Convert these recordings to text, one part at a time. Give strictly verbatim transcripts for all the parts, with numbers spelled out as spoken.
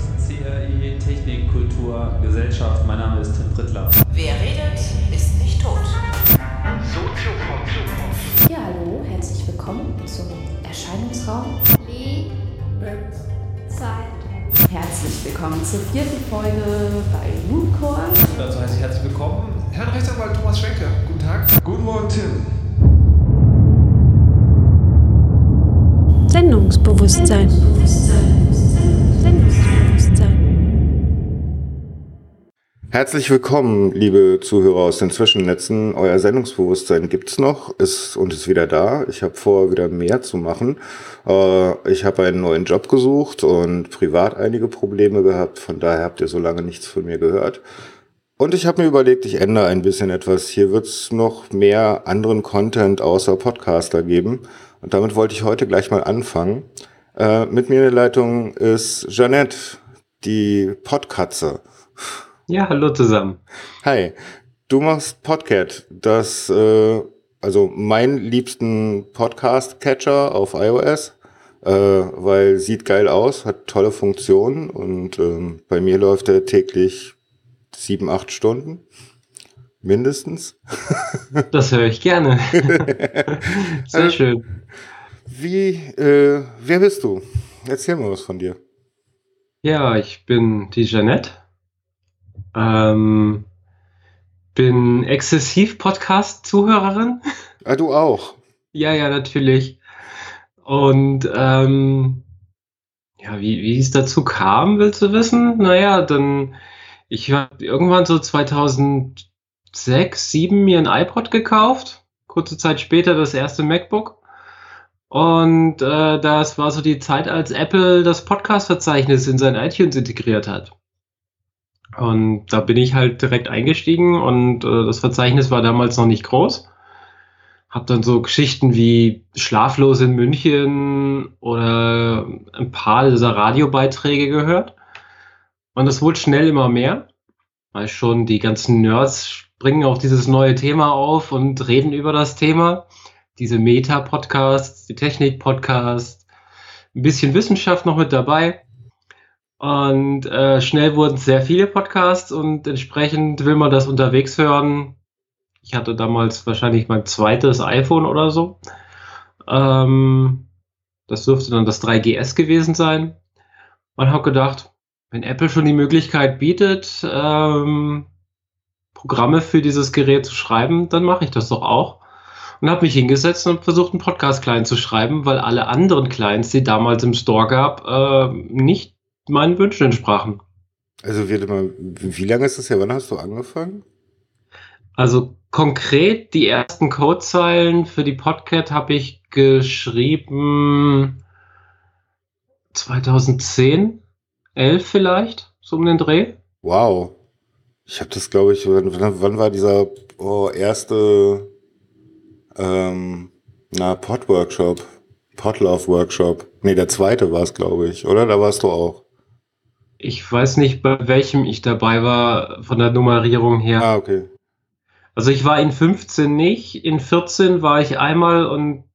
C R I, Technik, Kultur, Gesellschaft. Mein Name ist Tim Prittler. Wer redet, ist nicht tot. Soziopod. Ja, hallo, herzlich willkommen zum Erscheinungsraum Lebenszeit. Herzlich willkommen zur vierten Folge bei Mooncore. Dazu heiße ich herzlich willkommen Herrn Rechtsanwalt Thomas Schwenke. Guten Tag. Guten Morgen, Tim. Sendungsbewusstsein. Sendungsbewusstsein. Herzlich willkommen, liebe Zuhörer aus den Zwischennetzen. Euer Sendungsbewusstsein gibt's noch, ist und ist wieder da. Ich habe vor, wieder mehr zu machen. Äh, ich habe einen neuen Job gesucht und privat einige Probleme gehabt. Von daher habt ihr so lange nichts von mir gehört. Und ich habe mir überlegt, ich ändere ein bisschen etwas. Hier wird's noch mehr anderen Content außer Podcaster geben. Und damit wollte ich heute gleich mal anfangen. Äh, mit mir in der Leitung ist Jeanette, die Podkatze. Ja, hallo zusammen. Hi, du machst Podcat, das, äh, also mein liebsten Podcast-Catcher auf iOS, äh, weil sieht geil aus, hat tolle Funktionen und ähm, bei mir läuft er täglich sieben, acht Stunden. Mindestens. Das höre ich gerne. Sehr schön. Wie, äh, wer bist du? Erzähl mal was von dir. Ja, ich bin die Jeanette. Ähm, bin exzessiv Podcast-Zuhörerin. Ah, du auch? Ja, ja, natürlich. Und ähm, ja, wie, wie es dazu kam, willst du wissen? Naja, dann, ich habe irgendwann so zweitausendsechs, sieben mir ein iPod gekauft. Kurze Zeit später das erste MacBook. Und äh, das war so die Zeit, als Apple das Podcast-Verzeichnis in sein iTunes integriert hat. Und da bin ich halt direkt eingestiegen und äh, das Verzeichnis war damals noch nicht groß. Hab dann so Geschichten wie Schlaflos in München oder ein paar dieser Radiobeiträge gehört. Und es wurde schnell immer mehr, weil schon die ganzen Nerds springen auf dieses neue Thema auf und reden über das Thema. Diese Meta-Podcasts, die Technik-Podcasts, ein bisschen Wissenschaft noch mit dabei. Und äh, schnell wurden es sehr viele Podcasts und entsprechend will man das unterwegs hören. Ich hatte damals wahrscheinlich mein zweites iPhone oder so. Ähm, das dürfte dann das drei G S gewesen sein. Und habe gedacht, wenn Apple schon die Möglichkeit bietet, ähm, Programme für dieses Gerät zu schreiben, dann mache ich das doch auch. Und habe mich hingesetzt und versucht, einen Podcast-Client zu schreiben, weil alle anderen Clients, die damals im Store gab, äh, nicht meinen Wünschen entsprachen. Also wie, wie lange ist das her? Wann hast du angefangen? Also konkret die ersten Codezeilen für die Podcat habe ich geschrieben zweitausendzehn, elf vielleicht, so um den Dreh. Wow. Ich habe das, glaube ich, wann, wann war dieser oh, erste ähm, na, Pod-Workshop? Podlove-Workshop. Nee, der zweite war es, glaube ich, oder? Da warst du auch. Ich weiß nicht, bei welchem ich dabei war, von der Nummerierung her. Ah, okay. Also ich war in fünfzehn nicht, in vierzehn war ich einmal und...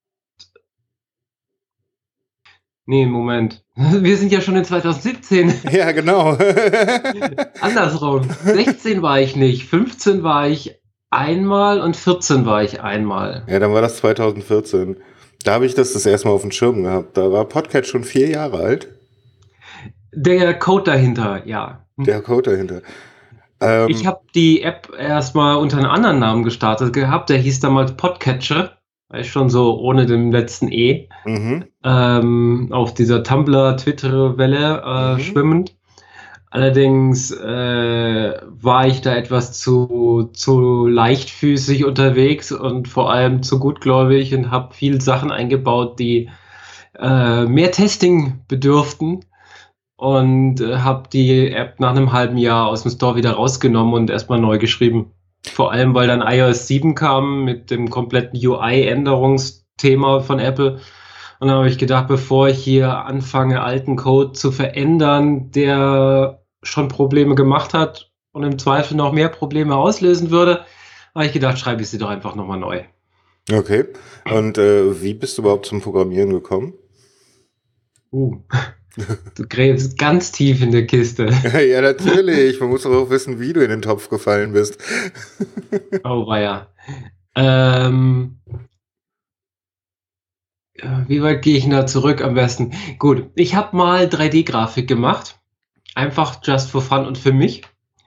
Nee, Moment. Wir sind ja schon in zweitausendsiebzehn. Ja, genau. Andersrum. sechzehn war ich nicht, fünfzehn war ich einmal und vierzehn war ich einmal. Ja, dann war das zweitausendvierzehn. Da habe ich das das erste Mal auf dem Schirm gehabt. Da war Podcat schon vier Jahre alt. Der Code dahinter, ja. Der Code dahinter. Ähm, ich habe die App erstmal unter einem anderen Namen gestartet gehabt. Der hieß damals Podcatcher. War ich schon so ohne den letzten E. mhm. Ähm, auf dieser Tumblr-Twitter-Welle äh, Mhm. schwimmend. Allerdings äh, war ich da etwas zu, zu leichtfüßig unterwegs und vor allem zu gutgläubig und habe viel Sachen eingebaut, die äh, mehr Testing bedürften. Und äh, habe die App nach einem halben Jahr aus dem Store wieder rausgenommen und erstmal neu geschrieben. Vor allem, weil dann i O S sieben kam mit dem kompletten U I-Änderungsthema von Apple. Und dann habe ich gedacht, bevor ich hier anfange, alten Code zu verändern, der schon Probleme gemacht hat und im Zweifel noch mehr Probleme auslösen würde, habe ich gedacht, schreibe ich sie doch einfach nochmal neu. Okay. Und äh, wie bist du überhaupt zum Programmieren gekommen? Uh. Du gräbst ganz tief in der Kiste. Ja, natürlich. Man muss doch auch wissen, wie du in den Topf gefallen bist. Oh, weia. Ähm, wie weit gehe ich denn da zurück am besten? Gut, ich habe mal drei D-Grafik gemacht. Einfach just for fun und für mich.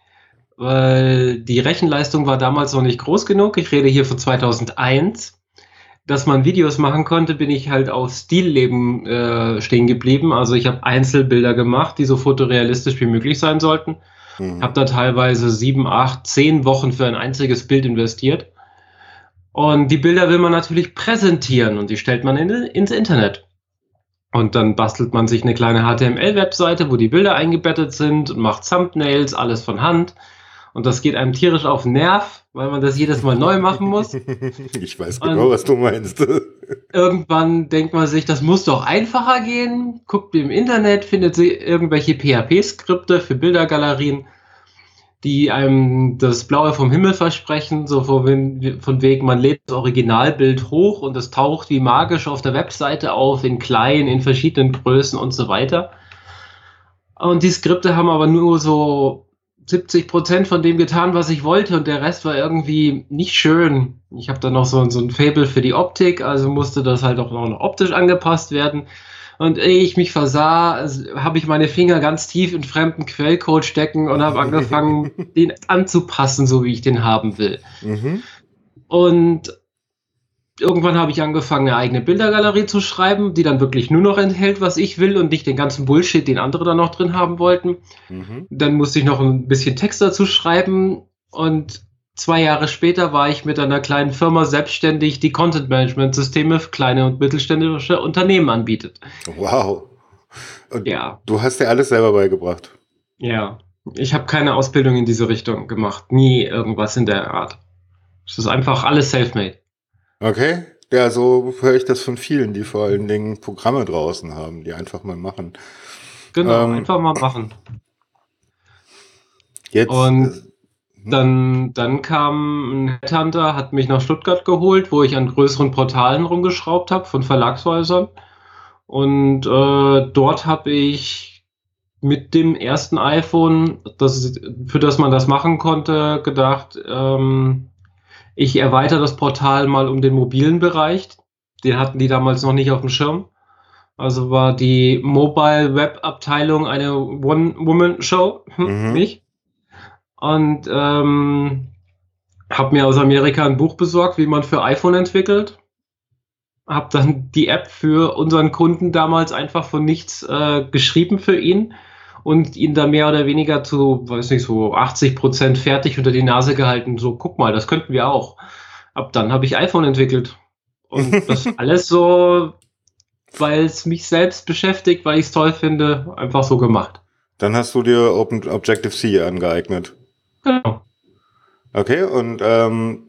Weil die Rechenleistung war damals noch nicht groß genug. Ich rede hier von zweitausendeins. Dass man Videos machen konnte, bin ich halt auf Stilleben äh, stehen geblieben. Also ich habe Einzelbilder gemacht, die so fotorealistisch wie möglich sein sollten. Mhm. Habe da teilweise sieben, acht, zehn Wochen für ein einziges Bild investiert. Und die Bilder will man natürlich präsentieren und die stellt man in, ins Internet. Und dann bastelt man sich eine kleine H T M L-Webseite, wo die Bilder eingebettet sind und macht Thumbnails, alles von Hand. Und das geht einem tierisch auf den Nerv, weil man das jedes Mal neu machen muss. Ich weiß genau, was du meinst. Irgendwann denkt man sich, das muss doch einfacher gehen. Guckt im Internet, findet sie irgendwelche P H P-Skripte für Bildergalerien, die einem das Blaue vom Himmel versprechen. So von, von wegen, man lädt das Originalbild hoch und es taucht wie magisch auf der Webseite auf, in klein, in verschiedenen Größen und so weiter. Und die Skripte haben aber nur so siebzig Prozent von dem getan, was ich wollte, und der Rest war irgendwie nicht schön. Ich habe dann noch so, so ein Faible für die Optik, also musste das halt auch noch optisch angepasst werden. Und ehe ich mich versah, also habe ich meine Finger ganz tief in fremden Quellcode stecken und habe angefangen, den anzupassen, so wie ich den haben will. Mhm. Und irgendwann habe ich angefangen, eine eigene Bildergalerie zu schreiben, die dann wirklich nur noch enthält, was ich will und nicht den ganzen Bullshit, den andere dann noch drin haben wollten. Mhm. Dann musste ich noch ein bisschen Text dazu schreiben und zwei Jahre später war ich mit einer kleinen Firma selbstständig, die Content-Management-Systeme für kleine und mittelständische Unternehmen anbietet. Wow. Und Ja, du hast dir alles selber beigebracht. ja. Ich habe keine Ausbildung in diese Richtung gemacht. Nie irgendwas in der Art. Es ist einfach alles self-made. Okay? Ja, so höre ich das von vielen, die vor allen Dingen Programme draußen haben, die einfach mal machen. Genau, Ähm, einfach mal machen. Jetzt. Und äh, Dann, dann kam ein Headhunter, hat mich nach Stuttgart geholt, wo ich an größeren Portalen rumgeschraubt habe von Verlagshäusern. Und äh, dort habe ich mit dem ersten iPhone, das, für das man das machen konnte, gedacht, ähm, ich erweitere das Portal mal um den mobilen Bereich. Den hatten die damals noch nicht auf dem Schirm. Also war die Mobile Web Abteilung eine One-Woman-Show, Mhm. nicht? Und ähm, habe mir aus Amerika ein Buch besorgt, wie man für iPhone entwickelt. Habe dann die App für unseren Kunden damals einfach von nichts äh, geschrieben für ihn und ihn da mehr oder weniger zu, weiß nicht, so achtzig Prozent fertig unter die Nase gehalten. So, guck mal, das könnten wir auch. Ab dann habe ich iPhone entwickelt. Und das alles so, weil es mich selbst beschäftigt, weil ich es toll finde, einfach so gemacht. Dann hast du dir Open Objective-C angeeignet. Genau. Okay, und ähm,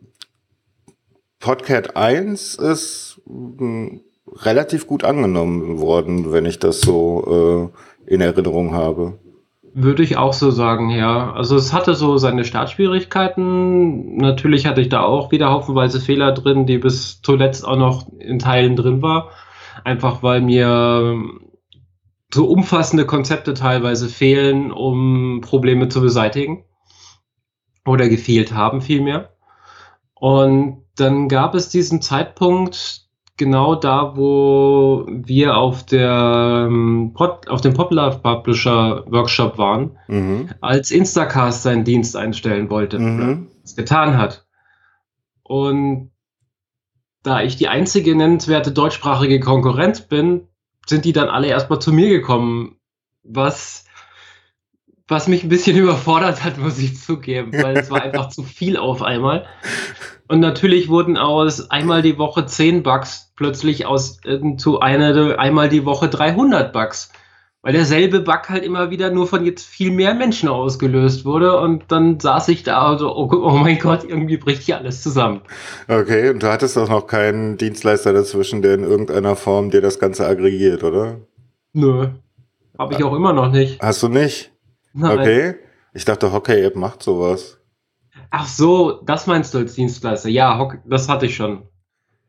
Podcat eins ist mh, relativ gut angenommen worden, wenn ich das so äh, in Erinnerung habe. Würde ich auch so sagen, ja. Also es hatte so seine Startschwierigkeiten. Natürlich hatte ich da auch wieder haufenweise Fehler drin, die bis zuletzt auch noch in Teilen drin war. Einfach weil mir so umfassende Konzepte teilweise fehlen, um Probleme zu beseitigen. Oder gefehlt haben vielmehr. Und dann gab es diesen Zeitpunkt, genau da, wo wir auf der ähm, Pod, auf dem Popular Publisher Workshop waren, Mhm. als Instacast seinen Dienst einstellen wollte, Mhm. oder es getan hat. Und da ich die einzige nennenswerte deutschsprachige Konkurrenz bin, sind die dann alle erstmal zu mir gekommen, was, was mich ein bisschen überfordert hat, muss ich zugeben, weil es war einfach zu viel auf einmal. Und natürlich wurden aus einmal die Woche zehn Bugs plötzlich aus äh, zu einer einmal die Woche dreihundert Bugs. Weil derselbe Bug halt immer wieder nur von jetzt viel mehr Menschen ausgelöst wurde. Und dann saß ich da und so, oh, oh mein Gott, irgendwie bricht hier alles zusammen. Okay, und du hattest auch noch keinen Dienstleister dazwischen, der in irgendeiner Form dir das Ganze aggregiert, oder? Nö, habe ich auch immer noch nicht. Hast du nicht? Nein. Okay. Ich dachte, Hockey-App macht sowas. Ach so, das meinst du als Dienstleister? Ja, Hock- das hatte ich schon.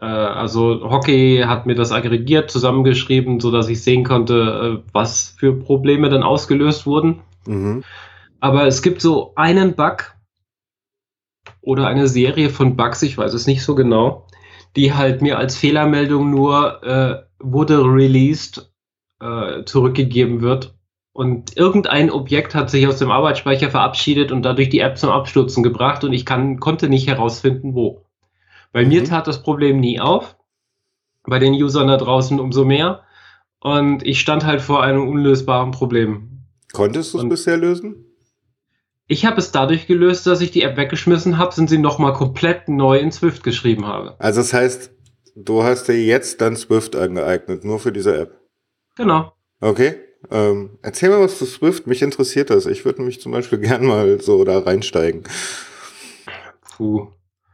Äh, also Hockey hat mir das aggregiert, zusammengeschrieben, sodass ich sehen konnte, äh, was für Probleme dann ausgelöst wurden. Mhm. Aber es gibt so einen Bug oder eine Serie von Bugs, ich weiß es nicht so genau, die halt mir als Fehlermeldung nur äh, wurde released äh, zurückgegeben wird. Und irgendein Objekt hat sich aus dem Arbeitsspeicher verabschiedet und dadurch die App zum Abstürzen gebracht und ich kann, konnte nicht herausfinden, wo. Bei Mhm. mir tat das Problem nie auf, bei den Usern da draußen umso mehr. Und ich stand halt vor einem unlösbaren Problem. Konntest du es Und- bisher lösen? Ich habe es dadurch gelöst, dass ich die App weggeschmissen habe und sie nochmal komplett neu in Swift geschrieben habe. Also das heißt, du hast dir jetzt dann Swift angeeignet, nur für diese App. Genau. Okay. Ähm, erzähl mal was zu Swift, mich interessiert das. Ich würde mich zum Beispiel gern mal so da reinsteigen. Puh.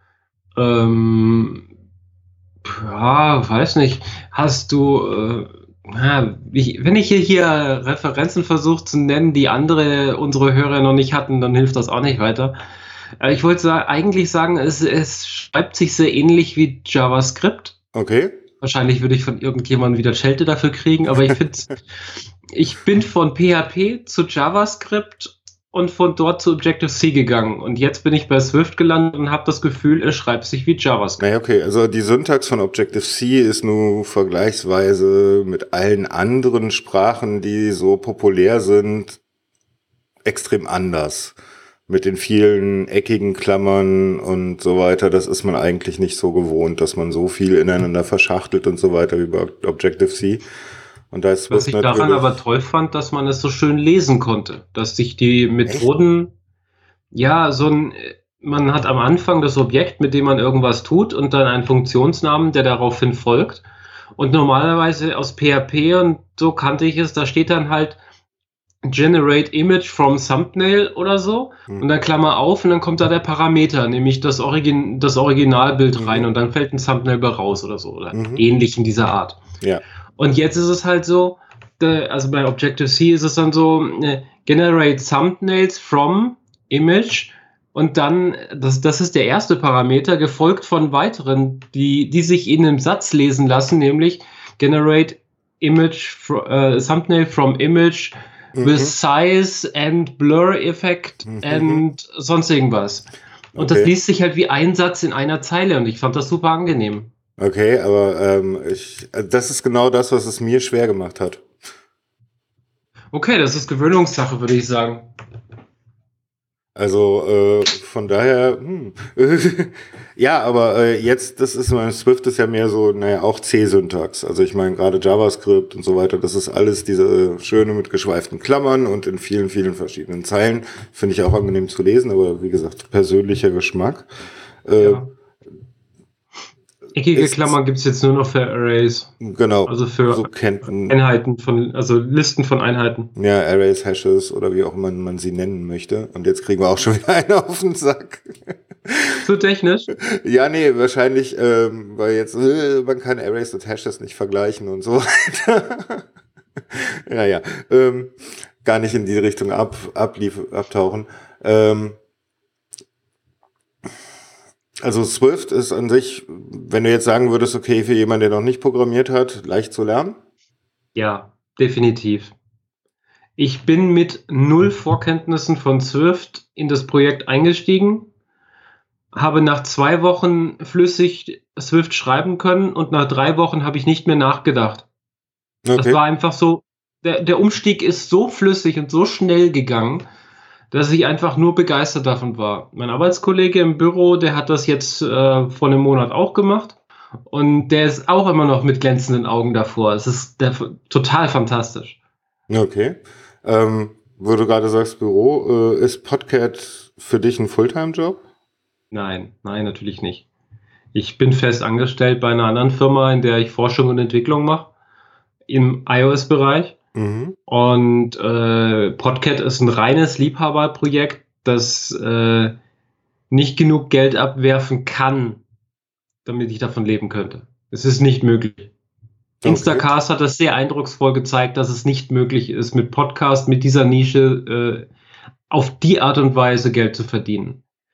Ähm, ja, weiß nicht. Hast du, äh, ja, ich, wenn ich hier, hier Referenzen versuche zu nennen, die andere, unsere Hörer noch nicht hatten, dann hilft das auch nicht weiter. Äh, ich wollte sa- eigentlich sagen, es, es schreibt sich sehr ähnlich wie JavaScript. Okay. Wahrscheinlich würde ich von irgendjemandem wieder Schelte dafür kriegen, aber ich finde, ich bin von P H P zu JavaScript und von dort zu Objective-C gegangen. Und jetzt bin ich bei Swift gelandet und habe das Gefühl, es schreibt sich wie JavaScript. Naja, okay. Also die Syntax von Objective-C ist nur vergleichsweise mit allen anderen Sprachen, die so populär sind, extrem anders. Mit den vielen eckigen Klammern und so weiter, das ist man eigentlich nicht so gewohnt, dass man so viel ineinander verschachtelt und so weiter wie bei Objective-C. Und da ist Was Swift ich daran natürlich- aber toll fand, dass man es so schön lesen konnte, dass sich die Methoden, ja, so ein, man hat am Anfang das Objekt, mit dem man irgendwas tut und dann einen Funktionsnamen, der daraufhin folgt. Und normalerweise aus P H P und so kannte ich es, da steht dann halt Generate Image from Thumbnail oder so Hm. und dann Klammer auf und dann kommt da der Parameter, nämlich das, Origin, das Originalbild Mhm. rein und dann fällt ein Thumbnail bei raus oder so oder Mhm. ähnlich in dieser Art. Ja. Und jetzt ist es halt so, äh, also bei Objective-C ist es dann so, äh, generate thumbnails from image und dann, das, das ist der erste Parameter, gefolgt von weiteren, die, die sich in einem Satz lesen lassen, nämlich generate image, fro, äh, thumbnail from image Mhm. with size and blur effect Mhm. and sonst irgendwas. Und das Okay. liest sich halt wie ein Satz in einer Zeile und ich fand das super angenehm. Okay, aber ähm, ich, also das ist genau das, was es mir schwer gemacht hat. Okay, das ist Gewöhnungssache, würde ich sagen. Also äh, von daher, hm. ja, aber äh, jetzt, das ist mein Swift ist ja mehr so, naja, auch C-Syntax. Also ich meine, gerade JavaScript und so weiter, das ist alles diese schöne mit geschweiften Klammern und in vielen, vielen verschiedenen Zeilen. Finde ich auch angenehm zu lesen, aber wie gesagt, persönlicher Geschmack. Äh, Ja. Eckige ist- Klammern gibt es jetzt nur noch für Arrays, Genau, also für so kennt man, Einheiten von, also Listen von Einheiten. ja, Arrays, Hashes oder wie auch immer man sie nennen möchte. Und jetzt kriegen wir auch schon wieder einen auf den Sack. Zu technisch? Ja, nee, wahrscheinlich, ähm, weil jetzt, äh, man kann Arrays und Hashes nicht vergleichen und so weiter. ja, ja, ähm, gar nicht in die Richtung ab, ablief, abtauchen. Ähm, also Swift ist an sich, wenn du jetzt sagen würdest, okay, für jemanden, der noch nicht programmiert hat, leicht zu lernen. Ja, definitiv. Ich bin mit null Vorkenntnissen von Swift in das Projekt eingestiegen, habe nach zwei Wochen flüssig Swift schreiben können und nach drei Wochen habe ich nicht mehr nachgedacht. Das Okay. war einfach so, der, der Umstieg ist so flüssig und so schnell gegangen, dass ich einfach nur begeistert davon war. Mein Arbeitskollege im Büro, der hat das jetzt äh, vor einem Monat auch gemacht und der ist auch immer noch mit glänzenden Augen davor. Es ist der, total fantastisch. Okay. Ähm, wo du gerade sagst, Büro, äh, ist Podcat für dich ein Fulltime-Job? Nein, nein, natürlich nicht. Ich bin fest angestellt bei einer anderen Firma, in der ich Forschung und Entwicklung mache, im iOS-Bereich. Mhm. Und äh, Podcat ist ein reines Liebhaberprojekt, das äh, nicht genug Geld abwerfen kann, damit ich davon leben könnte. Es ist nicht möglich. Okay. Instacast hat das sehr eindrucksvoll gezeigt, dass es nicht möglich ist, mit Podcast, mit dieser Nische äh, auf die Art und Weise Geld zu verdienen.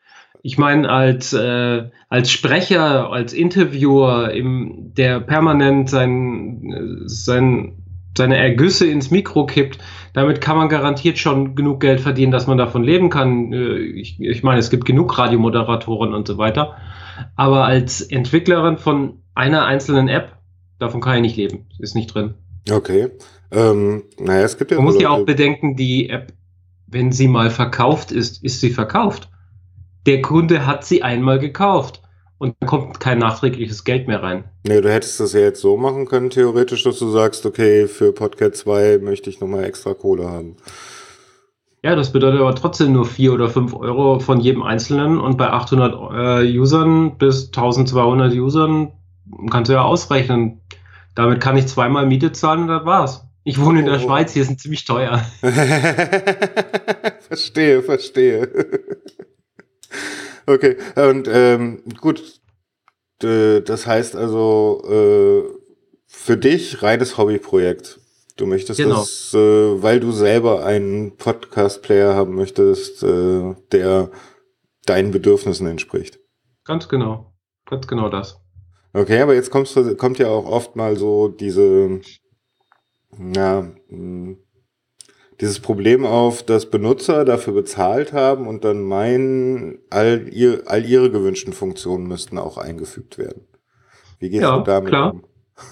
Ich meine, als, äh, als Sprecher, als Interviewer, im, der permanent sein, sein, seine Ergüsse ins Mikro kippt, damit kann man garantiert schon genug Geld verdienen, dass man davon leben kann. Ich, ich meine, es gibt genug Radiomoderatoren und so weiter. Aber als Entwicklerin von einer einzelnen App, davon kann ich nicht leben. Ist nicht drin. Okay. Ähm, naja, es gibt ja Man so muss ja Leute- auch bedenken, die App, wenn sie mal verkauft ist, ist sie verkauft. Der Kunde hat sie einmal gekauft und dann kommt kein nachträgliches Geld mehr rein. Nee, du hättest das ja jetzt so machen können, theoretisch, dass du sagst, okay, für Podcast zwei möchte ich nochmal extra Kohle haben. Ja, das bedeutet aber trotzdem nur vier oder fünf Euro von jedem Einzelnen und bei achthundert äh, Usern bis zwölfhundert Usern kannst du ja ausrechnen. Damit kann ich zweimal Miete zahlen und das war's. Ich wohne in der Oh. Schweiz, hier sind ziemlich teuer. Verstehe, verstehe. Okay, und ähm, gut, d- das heißt also äh, für dich reines Hobbyprojekt. Du möchtest Genau. das, äh, weil du selber einen Podcast-Player haben möchtest, äh, der deinen Bedürfnissen entspricht. Ganz genau. Ganz genau das. Okay, aber jetzt kommst du, kommt ja auch oft mal so diese, ja, mh, dieses Problem auf, dass Benutzer dafür bezahlt haben und dann meinen, all, ihr, all ihre gewünschten Funktionen müssten auch eingefügt werden. Wie gehst Ja, du damit klar. um?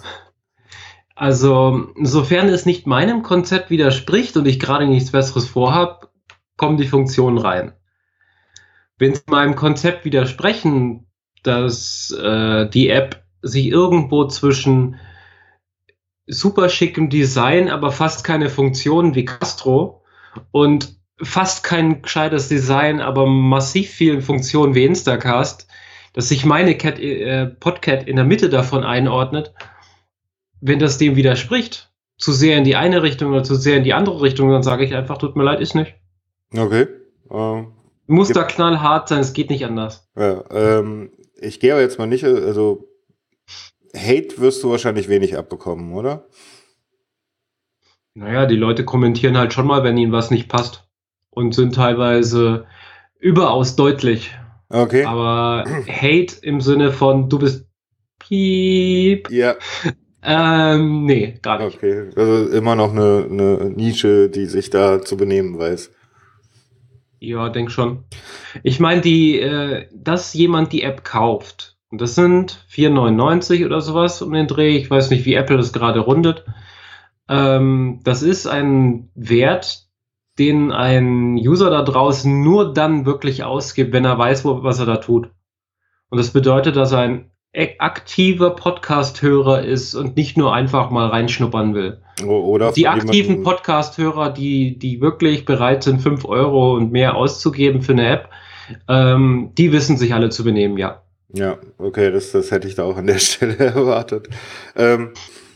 Also, sofern es nicht meinem Konzept widerspricht und ich gerade nichts Besseres vorhabe, kommen die Funktionen rein. Wenn sie meinem Konzept widersprechen, dass äh, die App sich irgendwo zwischen super schickem Design, aber fast keine Funktionen wie Castro und fast kein gescheites Design, aber massiv vielen Funktionen wie Instacast, dass sich meine Cat, äh, Podcat in der Mitte davon einordnet, wenn das dem widerspricht, zu sehr in die eine Richtung oder zu sehr in die andere Richtung, dann sage ich einfach, tut mir leid, ist nicht. Okay. Äh, Muss Gibt- da knallhart sein, es geht nicht anders. ja, ähm, ich gehe aber jetzt mal nicht, also Hate wirst du wahrscheinlich wenig abbekommen, oder? Naja, die Leute kommentieren halt schon mal, wenn ihnen was nicht passt und sind teilweise überaus deutlich. Okay. Aber Hate im Sinne von, du bist piep, Ja, ähm, nee, gar nicht. okay. Also immer noch eine, eine Nische, die sich da zu benehmen weiß. Ja, denk schon. Ich meine, die, äh, dass jemand die App kauft, und das sind vier neunundneunzig oder sowas um den Dreh, ich weiß nicht, wie Apple das gerade rundet, ähm, das ist ein Wert, den ein User da draußen nur dann wirklich ausgibt, wenn er weiß, wo, was er da tut. Und das bedeutet, dass er ein ak- aktiver Podcast-Hörer ist und nicht nur einfach mal reinschnuppern will. O- Oder Die von aktiven jemandem- Podcast-Hörer, die, die wirklich bereit sind, fünf Euro und mehr auszugeben für eine App, ähm, die wissen sich alle zu benehmen, ja. Ja, okay, das, das hätte ich da auch an der Stelle erwartet. Ähm,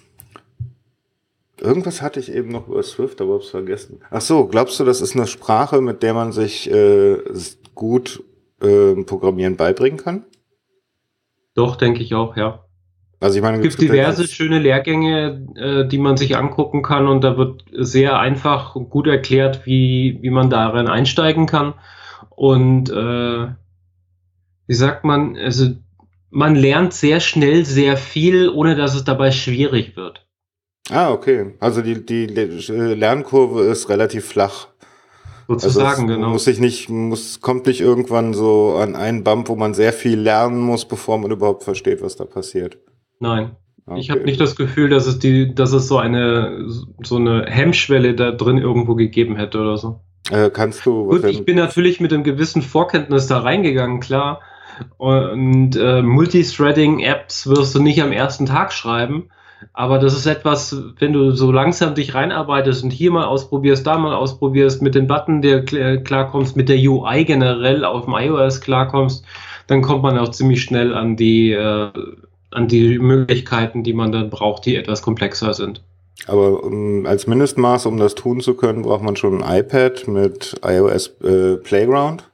irgendwas hatte ich eben noch über Swift, aber hab's vergessen. Ach so, glaubst du, das ist eine Sprache, mit der man sich äh, s- gut äh, Programmieren beibringen kann? Doch, denke ich auch, ja. Also ich meine, Es gibt ja diverse ganz- schöne Lehrgänge, äh, die man sich angucken kann und da wird sehr einfach und gut erklärt, wie, wie man darin einsteigen kann. Und äh, wie sagt man, also man lernt sehr schnell sehr viel, ohne dass es dabei schwierig wird. Ah, okay. Also die, die Le- Lernkurve ist relativ flach. Sozusagen, es genau. Muss sich nicht, muss, kommt nicht irgendwann so an einen Bump, wo man sehr viel lernen muss, bevor man überhaupt versteht, was da passiert. Nein. Ich Okay. habe nicht das Gefühl, dass es die, dass es so eine so eine Hemmschwelle da drin irgendwo gegeben hätte oder so. Äh, kannst du was Gut, ich bin natürlich mit einem gewissen Vorkenntnis da reingegangen, klar. Und äh, Multithreading-Apps wirst du nicht am ersten Tag schreiben, aber das ist etwas, wenn du so langsam dich reinarbeitest und hier mal ausprobierst, da mal ausprobierst, mit den Button der kl- klarkommst, mit der U I generell auf dem iOS klarkommst, dann kommt man auch ziemlich schnell an die äh, an die Möglichkeiten, die man dann braucht, die etwas komplexer sind. Aber um, als Mindestmaß, um das tun zu können, braucht man schon ein iPad mit iOS äh, Playground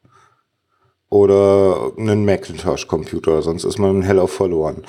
oder einen Macintosh-Computer, sonst ist man hell auf verloren.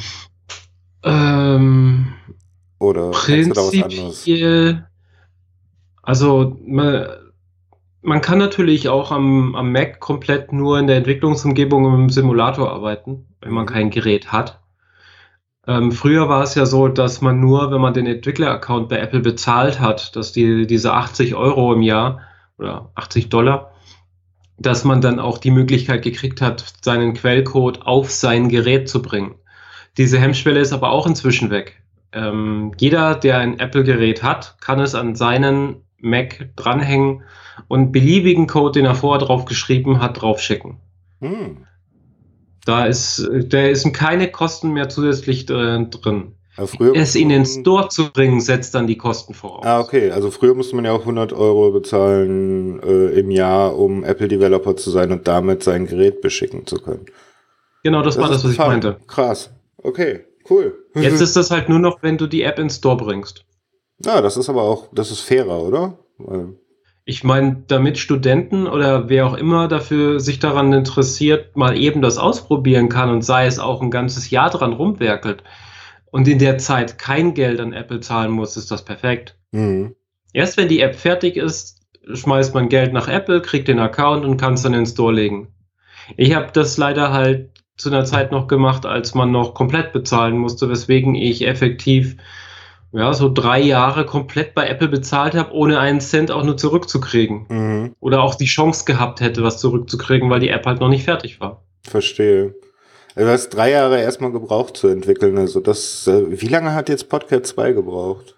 Ähm, Oder kennst du da was anderes? Prinzipiell, also man, man kann natürlich auch am, am Mac komplett nur in der Entwicklungsumgebung im Simulator arbeiten, wenn man kein Gerät hat. Ähm, früher war es ja so, dass man nur, wenn man den Entwickler-Account bei Apple bezahlt hat, dass die diese achtzig Euro im Jahr oder achtzig Dollar, dass man dann auch die Möglichkeit gekriegt hat, seinen Quellcode auf sein Gerät zu bringen. Diese Hemmschwelle ist aber auch inzwischen weg. Ähm, jeder, der ein Apple-Gerät hat, kann es an seinen Mac dranhängen und beliebigen Code, den er vorher drauf geschrieben hat, draufschicken. Hm. Da ist, da sind keine Kosten mehr zusätzlich äh, drin. Ja, früher Es in musste den man- Store zu bringen, setzt dann die Kosten voraus. Ah, okay. Also früher musste man ja auch hundert Euro bezahlen äh, im Jahr, um Apple-Developer zu sein und damit sein Gerät beschicken zu können. Genau, das, war ist das, was ich gefallen. meinte. Krass. Okay, cool. Jetzt ist das halt nur noch, wenn du die App ins Store bringst. Ja, das ist aber auch, das ist fairer, oder? Weil- Ich meine, damit Studenten oder wer auch immer dafür sich daran interessiert, mal eben das ausprobieren kann und sei es auch ein ganzes Jahr dran rumwerkelt und in der Zeit kein Geld an Apple zahlen muss, ist das perfekt. Mhm. Erst wenn die App fertig ist, schmeißt man Geld nach Apple, kriegt den Account und kann es dann in den Store legen. Ich habe das leider halt zu einer Zeit noch gemacht, als man noch komplett bezahlen musste, weswegen ich effektiv ja, so drei Jahre komplett bei Apple bezahlt habe, ohne einen Cent auch nur zurückzukriegen. Mhm. Oder auch die Chance gehabt hätte, was zurückzukriegen, weil die App halt noch nicht fertig war. Verstehe. Also du hast drei Jahre erstmal gebraucht zu entwickeln. Also das, äh, wie lange hat jetzt Podcast zwei gebraucht?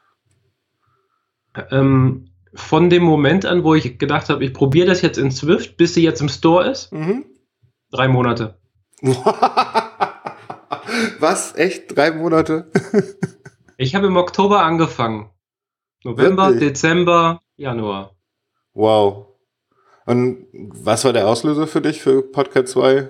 Ähm, von dem Moment an, wo ich gedacht habe, ich probiere das jetzt in Swift, bis sie jetzt im Store ist, Mhm. drei Monate. Was? Echt? Drei Monate? Ich habe im Oktober angefangen. November, Wirklich? Dezember, Januar. Wow. Und was war der Auslöser für dich für Podcast zwei?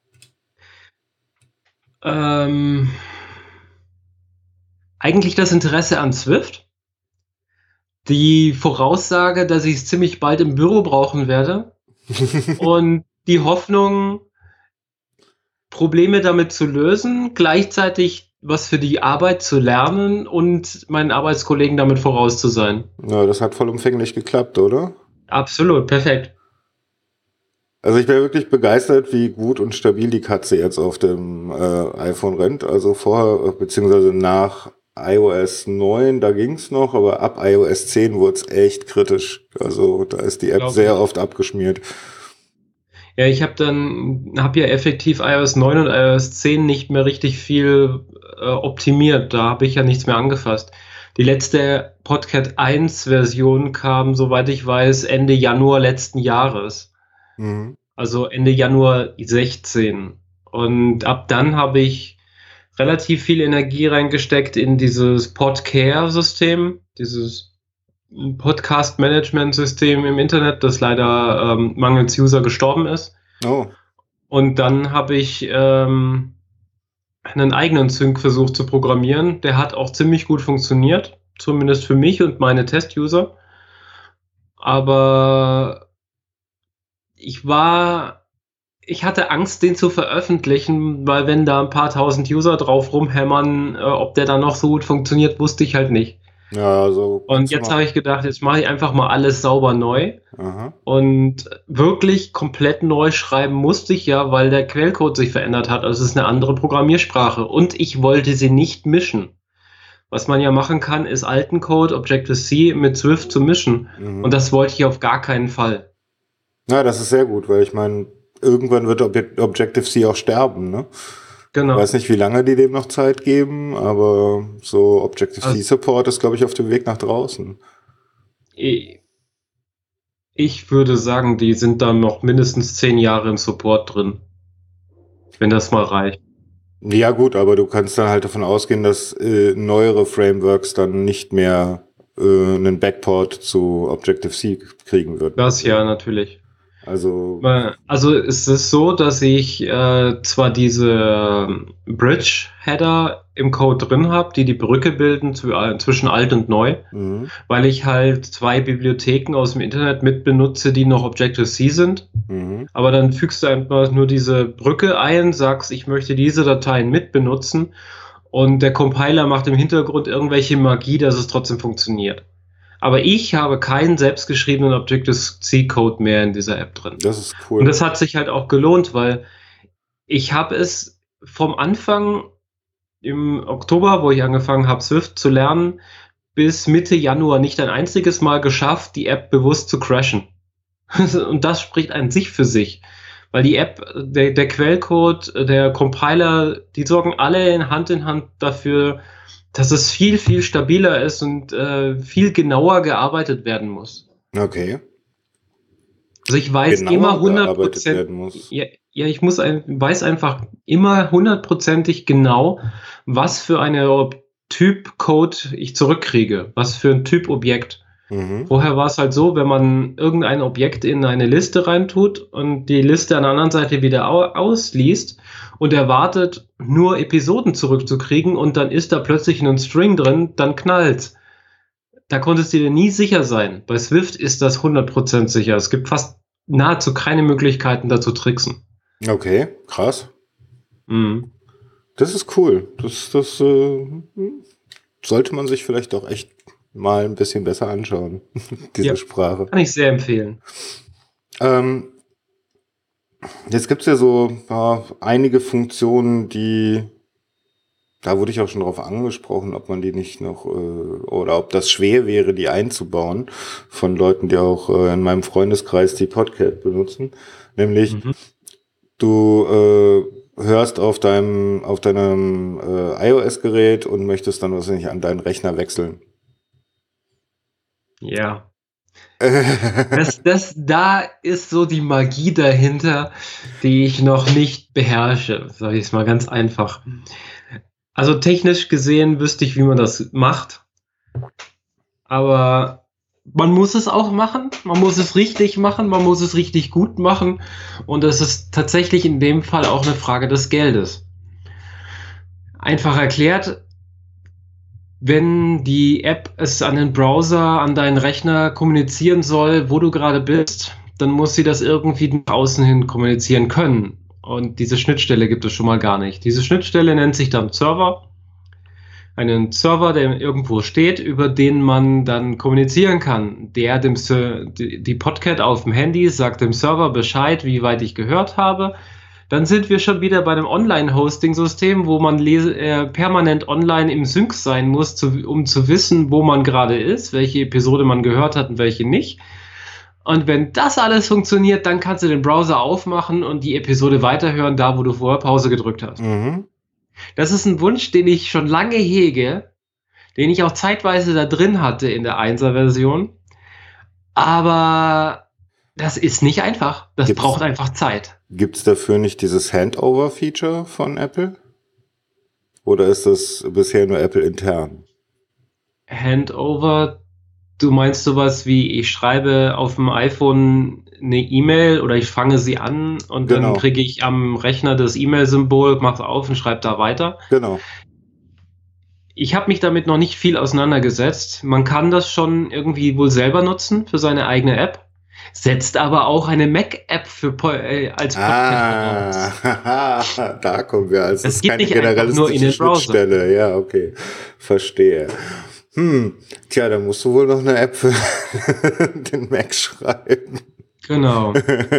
Ähm, eigentlich das Interesse an Swift. Die Voraussage, dass ich es ziemlich bald im Büro brauchen werde. Und die Hoffnung, Probleme damit zu lösen, gleichzeitig was für die Arbeit zu lernen und meinen Arbeitskollegen damit voraus zu sein. Ja, das hat vollumfänglich geklappt, oder? Absolut, perfekt. Also ich bin wirklich begeistert, wie gut und stabil die Katze jetzt auf dem äh, iPhone rennt. Also vorher, beziehungsweise nach iOS neun, da ging's noch, aber ab iOS zehn wurde es echt kritisch. Also da ist die App Glaub sehr ich. oft abgeschmiert. Ja, ich habe dann, habe ja effektiv iOS neun und iOS zehn nicht mehr richtig viel äh, optimiert. Da habe ich ja nichts mehr angefasst. Die letzte Podcast eins Version kam, soweit ich weiß, Ende Januar letzten Jahres. Mhm. Also Ende Januar sechzehn. Und ab dann habe ich relativ viel Energie reingesteckt in dieses Podcare-System, dieses Podcast-Management-System im Internet, das leider ähm, mangels User gestorben ist. Oh. Und dann habe ich ähm, einen eigenen Sync versucht zu programmieren. Der hat auch ziemlich gut funktioniert, zumindest für mich und meine Test-User. Aber ich war, ich hatte Angst, den zu veröffentlichen, weil wenn da ein paar tausend User drauf rumhämmern, äh, ob der dann noch so gut funktioniert, wusste ich halt nicht. Ja, also. Und jetzt habe ich gedacht, jetzt mache ich einfach mal alles sauber neu. Aha. Und wirklich komplett neu schreiben musste ich ja, weil der Quellcode sich verändert hat. Also es ist eine andere Programmiersprache. Und ich wollte sie nicht mischen. Was man ja machen kann, ist alten Code, Objective-C mit Swift zu mischen. Mhm. Und das wollte ich auf gar keinen Fall. Ja, das ist sehr gut, weil ich meine, irgendwann wird Ob- Objective-C auch sterben, ne? Genau. Ich weiß nicht, wie lange die dem noch Zeit geben, aber so Objective-C-Support ist, glaube ich, auf dem Weg nach draußen. Ich ich würde sagen, die sind da noch mindestens zehn Jahre im Support drin. Wenn das mal reicht. Ja gut, aber du kannst dann halt davon ausgehen, dass äh, neuere Frameworks dann nicht mehr äh, einen Backport zu Objective-C kriegen würden. Das ja, natürlich. Also, Also es ist so, dass ich äh, zwar diese Bridge-Header im Code drin habe, die die Brücke bilden zu, äh, zwischen alt und neu, mhm, weil ich halt zwei Bibliotheken aus dem Internet mit benutze, die noch Objective-C sind. mhm, Aber dann fügst du einfach nur diese Brücke ein, sagst, ich möchte diese Dateien mit benutzen und der Compiler macht im Hintergrund irgendwelche Magie, dass es trotzdem funktioniert. Aber ich habe keinen selbstgeschriebenen Objective-C-Code mehr in dieser App drin. Das ist cool. Und das hat sich halt auch gelohnt, weil ich habe es vom Anfang im Oktober, wo ich angefangen habe, Swift zu lernen, bis Mitte Januar nicht ein einziges Mal geschafft, die App bewusst zu crashen. Und das spricht an sich für sich. Weil die App, der, der Quellcode, der Compiler, die sorgen alle in Hand in Hand dafür, dass es viel, viel stabiler ist und äh, viel genauer gearbeitet werden muss. Okay. Also ich weiß Genauer immer hundert gearbeitet werden Prozent, muss. ja, ja, ich muss ein, weiß einfach immer hundertprozentig genau, was für eine Typ-Code ich zurückkriege, was für ein Typ-Objekt. Mhm. Vorher war es halt so, wenn man irgendein Objekt in eine Liste reintut und die Liste an der anderen Seite wieder au ausliest und erwartet, nur Episoden zurückzukriegen und dann ist da plötzlich ein String drin, dann knallt's. Da konntest du dir nie sicher sein. Bei Swift ist das hundert Prozent sicher. Es gibt fast nahezu keine Möglichkeiten, da zu tricksen. Okay, krass. Mhm. Das ist cool. Das, das äh, sollte man sich vielleicht auch echt mal ein bisschen besser anschauen, diese Ja. Sprache. Kann ich sehr empfehlen. Ähm, jetzt gibt es ja so ja, einige Funktionen, die, da wurde ich auch schon drauf angesprochen, ob man die nicht noch, äh, oder ob das schwer wäre, die einzubauen, von Leuten, die auch äh, in meinem Freundeskreis die Podcast benutzen. Nämlich, Mhm. du äh, hörst auf deinem, auf deinem äh, iOS-Gerät und möchtest dann wahrscheinlich an deinen Rechner wechseln. Ja. Das, das, da ist so die Magie dahinter, die ich noch nicht beherrsche, sage ich es mal ganz einfach. Also technisch gesehen wüsste ich, wie man das macht, aber man muss es auch machen, man muss es richtig machen, man muss es richtig gut machen und es ist tatsächlich in dem Fall auch eine Frage des Geldes. Einfach erklärt, wenn die App es an den Browser, an deinen Rechner kommunizieren soll, wo du gerade bist, dann muss sie das irgendwie nach außen hin kommunizieren können. Und diese Schnittstelle gibt es schon mal gar nicht. Diese Schnittstelle nennt sich dann Server. Einen Server, der irgendwo steht, über den man dann kommunizieren kann. Der dem Ser- die die Podcat auf dem Handy sagt dem Server Bescheid, wie weit ich gehört habe. Dann sind wir schon wieder bei einem Online-Hosting-System, wo man lese, äh, permanent online im Sync sein muss, zu, um zu wissen, wo man gerade ist, welche Episode man gehört hat und welche nicht. Und wenn das alles funktioniert, dann kannst du den Browser aufmachen und die Episode weiterhören, da wo du vorher Pause gedrückt hast. Mhm. Das ist ein Wunsch, den ich schon lange hege, den ich auch zeitweise da drin hatte in der Einser-Version. Aber das ist nicht einfach. Das Gibt's- braucht einfach Zeit. Gibt's dafür nicht dieses Handover-Feature von Apple? Oder ist das bisher nur Apple intern? Handover, du meinst sowas wie, ich schreibe auf dem iPhone eine E-Mail oder ich fange sie an und Genau. dann kriege ich am Rechner das E-Mail-Symbol, mache auf und schreibe da weiter. Genau. Ich habe mich damit noch nicht viel auseinandergesetzt. Man kann das schon irgendwie wohl selber nutzen für seine eigene App, setzt aber auch eine Mac-App für Po- äh, als Podcast voraus. Ah, da kommen wir. Also Es es ist gibt keine nicht einfach nur in generalistische den Browser. Schnittstelle. Ja, okay. Verstehe. Hm, tja, da musst du wohl noch eine App für den Mac schreiben. Genau.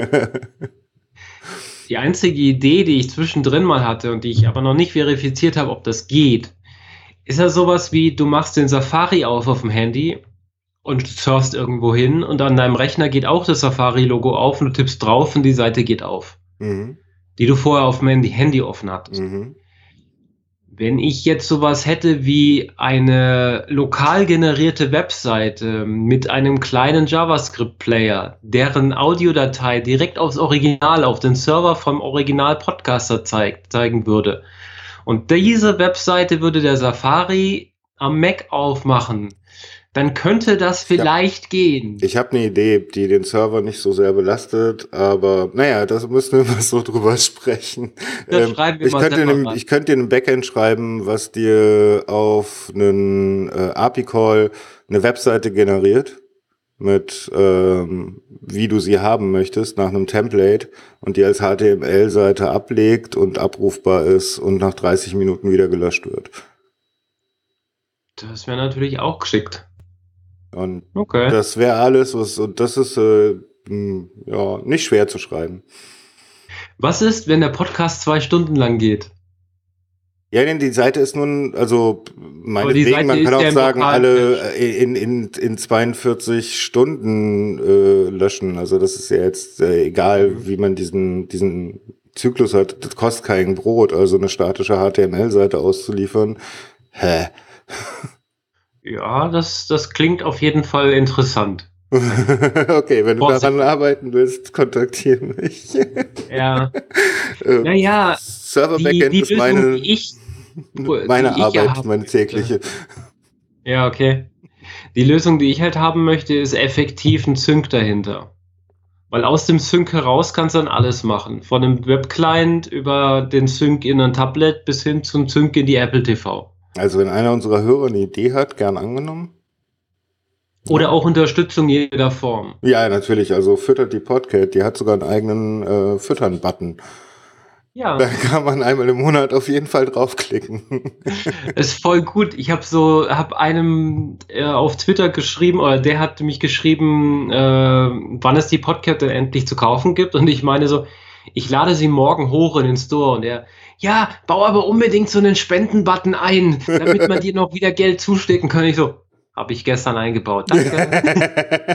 Die einzige Idee, die ich zwischendrin mal hatte und die ich aber noch nicht verifiziert habe, ob das geht, ist ja sowas wie, du machst den Safari auf auf dem Handy und surfst irgendwo hin und an deinem Rechner geht auch das Safari-Logo auf und du tippst drauf und die Seite geht auf, Mhm. die du vorher auf dem Handy, Handy offen hattest. Mhm. Wenn ich jetzt sowas hätte wie eine lokal generierte Webseite mit einem kleinen JavaScript-Player, deren Audiodatei direkt aufs Original, auf den Server vom Original-Podcaster zeigt, zeigen würde. Und diese Webseite würde der Safari am Mac aufmachen, dann könnte das vielleicht gehen. Ich habe eine Idee, die den Server nicht so sehr belastet, aber naja, das müssen wir mal so drüber sprechen. Das schreiben wir ich, mal könnte in einem, separat. ich könnte in einem Backend schreiben, was dir auf einen äh, A P I-Call eine Webseite generiert mit ähm, wie du sie haben möchtest, nach einem Template und die als H T M L-Seite ablegt und abrufbar ist und nach dreißig Minuten wieder gelöscht wird. Das wäre natürlich auch geschickt. Und Okay. das wäre alles, was, und das ist äh, mh, ja nicht schwer zu schreiben. Was ist, wenn der Podcast zwei Stunden lang geht? Ja, denn die Seite ist nun, also die meinetwegen, Seite man kann ist ja auch im sagen, lokalen alle äh, in, in, in zweiundvierzig Stunden äh, löschen. Also das ist ja jetzt äh, egal, wie man diesen, diesen Zyklus hat. Das kostet kein Brot, also eine statische H T M L-Seite auszuliefern. Hä? Ja, das, das klingt auf jeden Fall interessant. Okay, wenn du Vorsichtig. daran arbeiten willst, kontaktiere mich. Ja, Äh, naja, die, Server-Backend die ist Lösung, meine, die ich, meine die ich ja Arbeit, haben meine tägliche. Ja, okay. Die Lösung, die ich halt haben möchte, ist effektiv ein Sync dahinter. Weil aus dem Sync heraus kannst du dann alles machen. Von einem Webclient über den Sync in ein Tablet bis hin zum Sync in die Apple T V. Also wenn einer unserer Hörer eine Idee hat, gern angenommen. Oder auch Unterstützung jeder Form. Ja, natürlich. Also füttert die Podcat. Die hat sogar einen eigenen äh, Füttern-Button. Ja, Da kann man einmal im Monat auf jeden Fall draufklicken. ist voll gut. Ich habe so, habe einem äh, auf Twitter geschrieben, oder der hat mich geschrieben, äh, wann es die Podcast denn endlich zu kaufen gibt. Und ich meine so, ich lade sie morgen hoch in den Store. Und er, ja, bau aber unbedingt so einen Spenden-Button ein, damit man dir noch wieder Geld zustecken kann. Ich so, habe ich gestern eingebaut. Danke.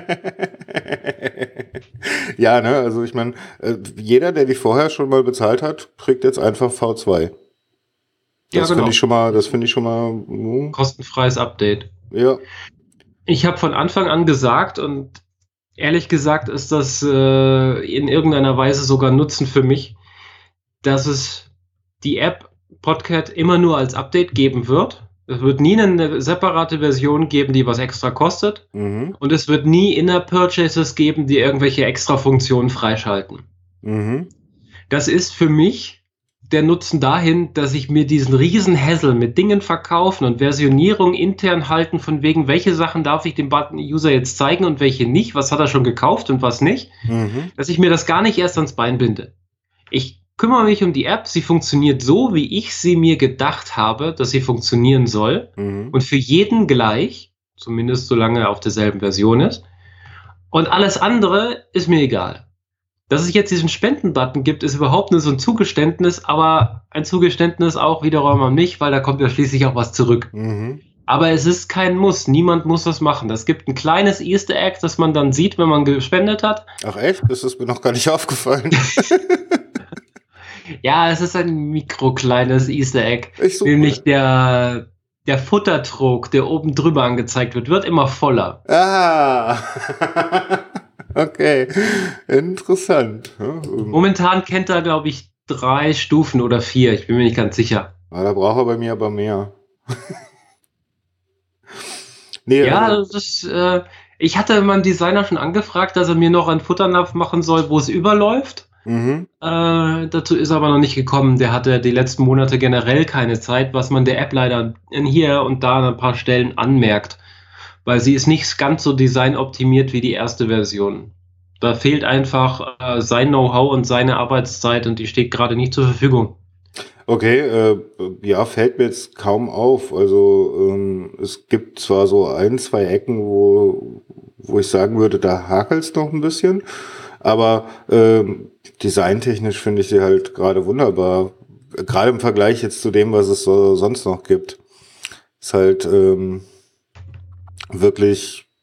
Ja, ne, also ich meine, äh, jeder, der die vorher schon mal bezahlt hat, kriegt jetzt einfach V zwei. Ja, Das genau. finde ich schon mal, das finde ich schon mal, uh, Kostenfreies Update. ja. Ich habe von Anfang an gesagt, und ehrlich gesagt ist das äh, in irgendeiner Weise sogar Nutzen für mich, dass es die App Podcat immer nur als Update geben wird. Es wird nie eine separate Version geben, die was extra kostet. Mhm. Und es wird nie Inner-Purchases geben, die irgendwelche extra Funktionen freischalten. Mhm. Das ist für mich der Nutzen dahin, dass ich mir diesen riesen Hassel mit Dingen verkaufen und Versionierung intern halten, von wegen, welche Sachen darf ich dem Button-User jetzt zeigen und welche nicht, was hat er schon gekauft und was nicht, Mhm. dass ich mir das gar nicht erst ans Bein binde. Ich kümmere mich um die App, sie funktioniert so, wie ich sie mir gedacht habe, dass sie funktionieren soll, Mhm. und für jeden gleich, zumindest solange er auf derselben Version ist, und alles andere ist mir egal. Dass es jetzt diesen Spenden-Button gibt, ist überhaupt nur so ein Zugeständnis, aber ein Zugeständnis auch wiederum an mich, weil da kommt ja schließlich auch was zurück. Mhm. Aber es ist kein Muss, niemand muss das machen. Es gibt ein kleines Easter Egg, das man dann sieht, wenn man gespendet hat. Ach echt? Das ist mir noch gar nicht aufgefallen. Ja, es ist ein mikrokleines Easter Egg, Ich suche nämlich mal. der, der Futtertrog, der oben drüber angezeigt wird, wird immer voller. Ah. Okay. Interessant. Ja, ähm, Momentan kennt er, glaube ich, drei Stufen oder vier, ich bin mir nicht ganz sicher. ah, da braucht er bei mir aber mehr. Nee, Ja, also, das ist, äh, ich hatte meinen Designer schon angefragt, dass er mir noch einen Futternapf machen soll, wo es überläuft. mhm. Äh, dazu ist er aber noch nicht gekommen. Der hatte die letzten Monate generell keine Zeit, was man der App leider in hier und da an ein paar Stellen anmerkt. Weil sie ist nicht ganz so designoptimiert wie die erste Version. Da fehlt einfach äh, sein Know-how und seine Arbeitszeit, und die steht gerade nicht zur Verfügung. Okay, äh, ja, fällt mir jetzt kaum auf. Also ähm, es gibt zwar so ein, zwei Ecken, wo, wo ich sagen würde, da hakelt's noch ein bisschen, aber ähm, designtechnisch finde ich sie halt gerade wunderbar. Gerade im Vergleich jetzt zu dem, was es so sonst noch gibt. Ist halt ähm, wirklich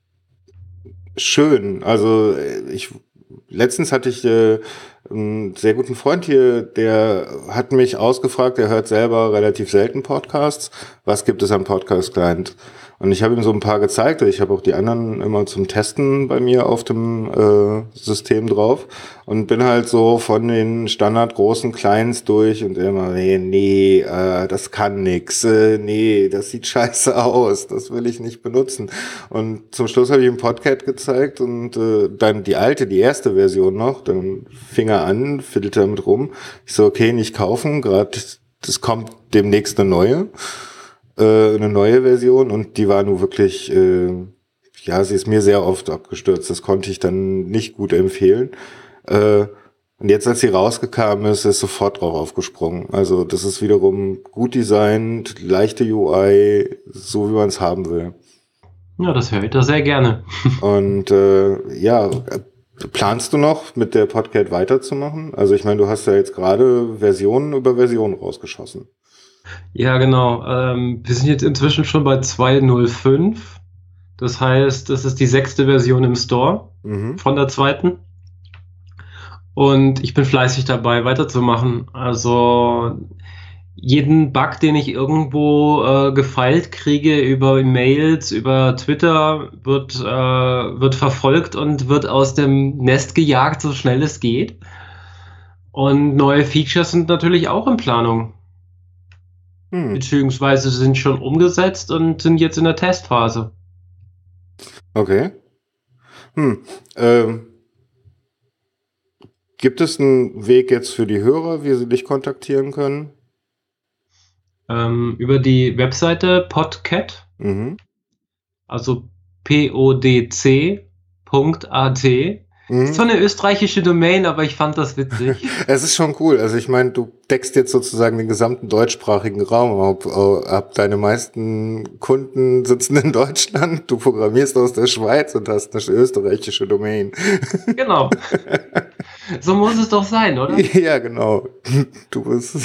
schön. Also äh, ich letztens hatte ich äh, einen sehr guten Freund hier, der hat mich ausgefragt, der hört selber relativ selten Podcasts. Was gibt es am Podcast-Client? Und ich habe ihm so ein paar gezeigt. Ich habe auch die anderen immer zum Testen bei mir auf dem äh, System drauf und bin halt so von den Standard großen Clients durch und immer, nee, nee äh, das kann nix, äh, nee, das sieht scheiße aus, das will ich nicht benutzen. Und zum Schluss habe ich ihm Podcat gezeigt und äh, dann die alte, die erste Version noch, dann fing er an, fiddelte damit rum. Ich so, okay, nicht kaufen, gerade das kommt demnächst eine neue. eine neue Version, und die war nun wirklich, äh, ja, sie ist mir sehr oft abgestürzt. Das konnte ich dann nicht gut empfehlen. Äh, und jetzt, als sie rausgekommen ist, ist sofort drauf aufgesprungen. Also das ist wiederum gut designt, leichte U I, so wie man es haben will. Ja, das höre ich da sehr gerne. Und äh, ja, planst du noch mit der Podcat weiterzumachen? Also ich meine, du hast ja jetzt gerade Versionen über Versionen rausgeschossen. Ja, genau. Ähm, wir sind jetzt inzwischen schon bei zwei Punkt null fünf. Das heißt, das ist die sechste Version im Store Mhm. von der zweiten. Und ich bin fleißig dabei, weiterzumachen. Also jeden Bug, den ich irgendwo äh, gefeilt kriege über Mails, über Twitter, wird, äh, wird verfolgt und wird aus dem Nest gejagt, so schnell es geht. Und neue Features sind natürlich auch in Planung. Hm. Beziehungsweise sind schon umgesetzt und sind jetzt in der Testphase. Okay. Hm. Ähm, gibt es einen Weg jetzt für die Hörer, wie sie dich kontaktieren können? Ähm, über die Webseite Podcat, Mhm. also P O D C Punkt A T. Ist zwar Mhm. eine österreichische Domain, aber ich fand das witzig. Es ist schon cool. Also ich meine, du deckst jetzt sozusagen den gesamten deutschsprachigen Raum ab. ab. Deine meisten Kunden sitzen in Deutschland, du programmierst aus der Schweiz und hast eine österreichische Domain. Genau. So muss es doch sein, oder? Ja, genau. Du bist.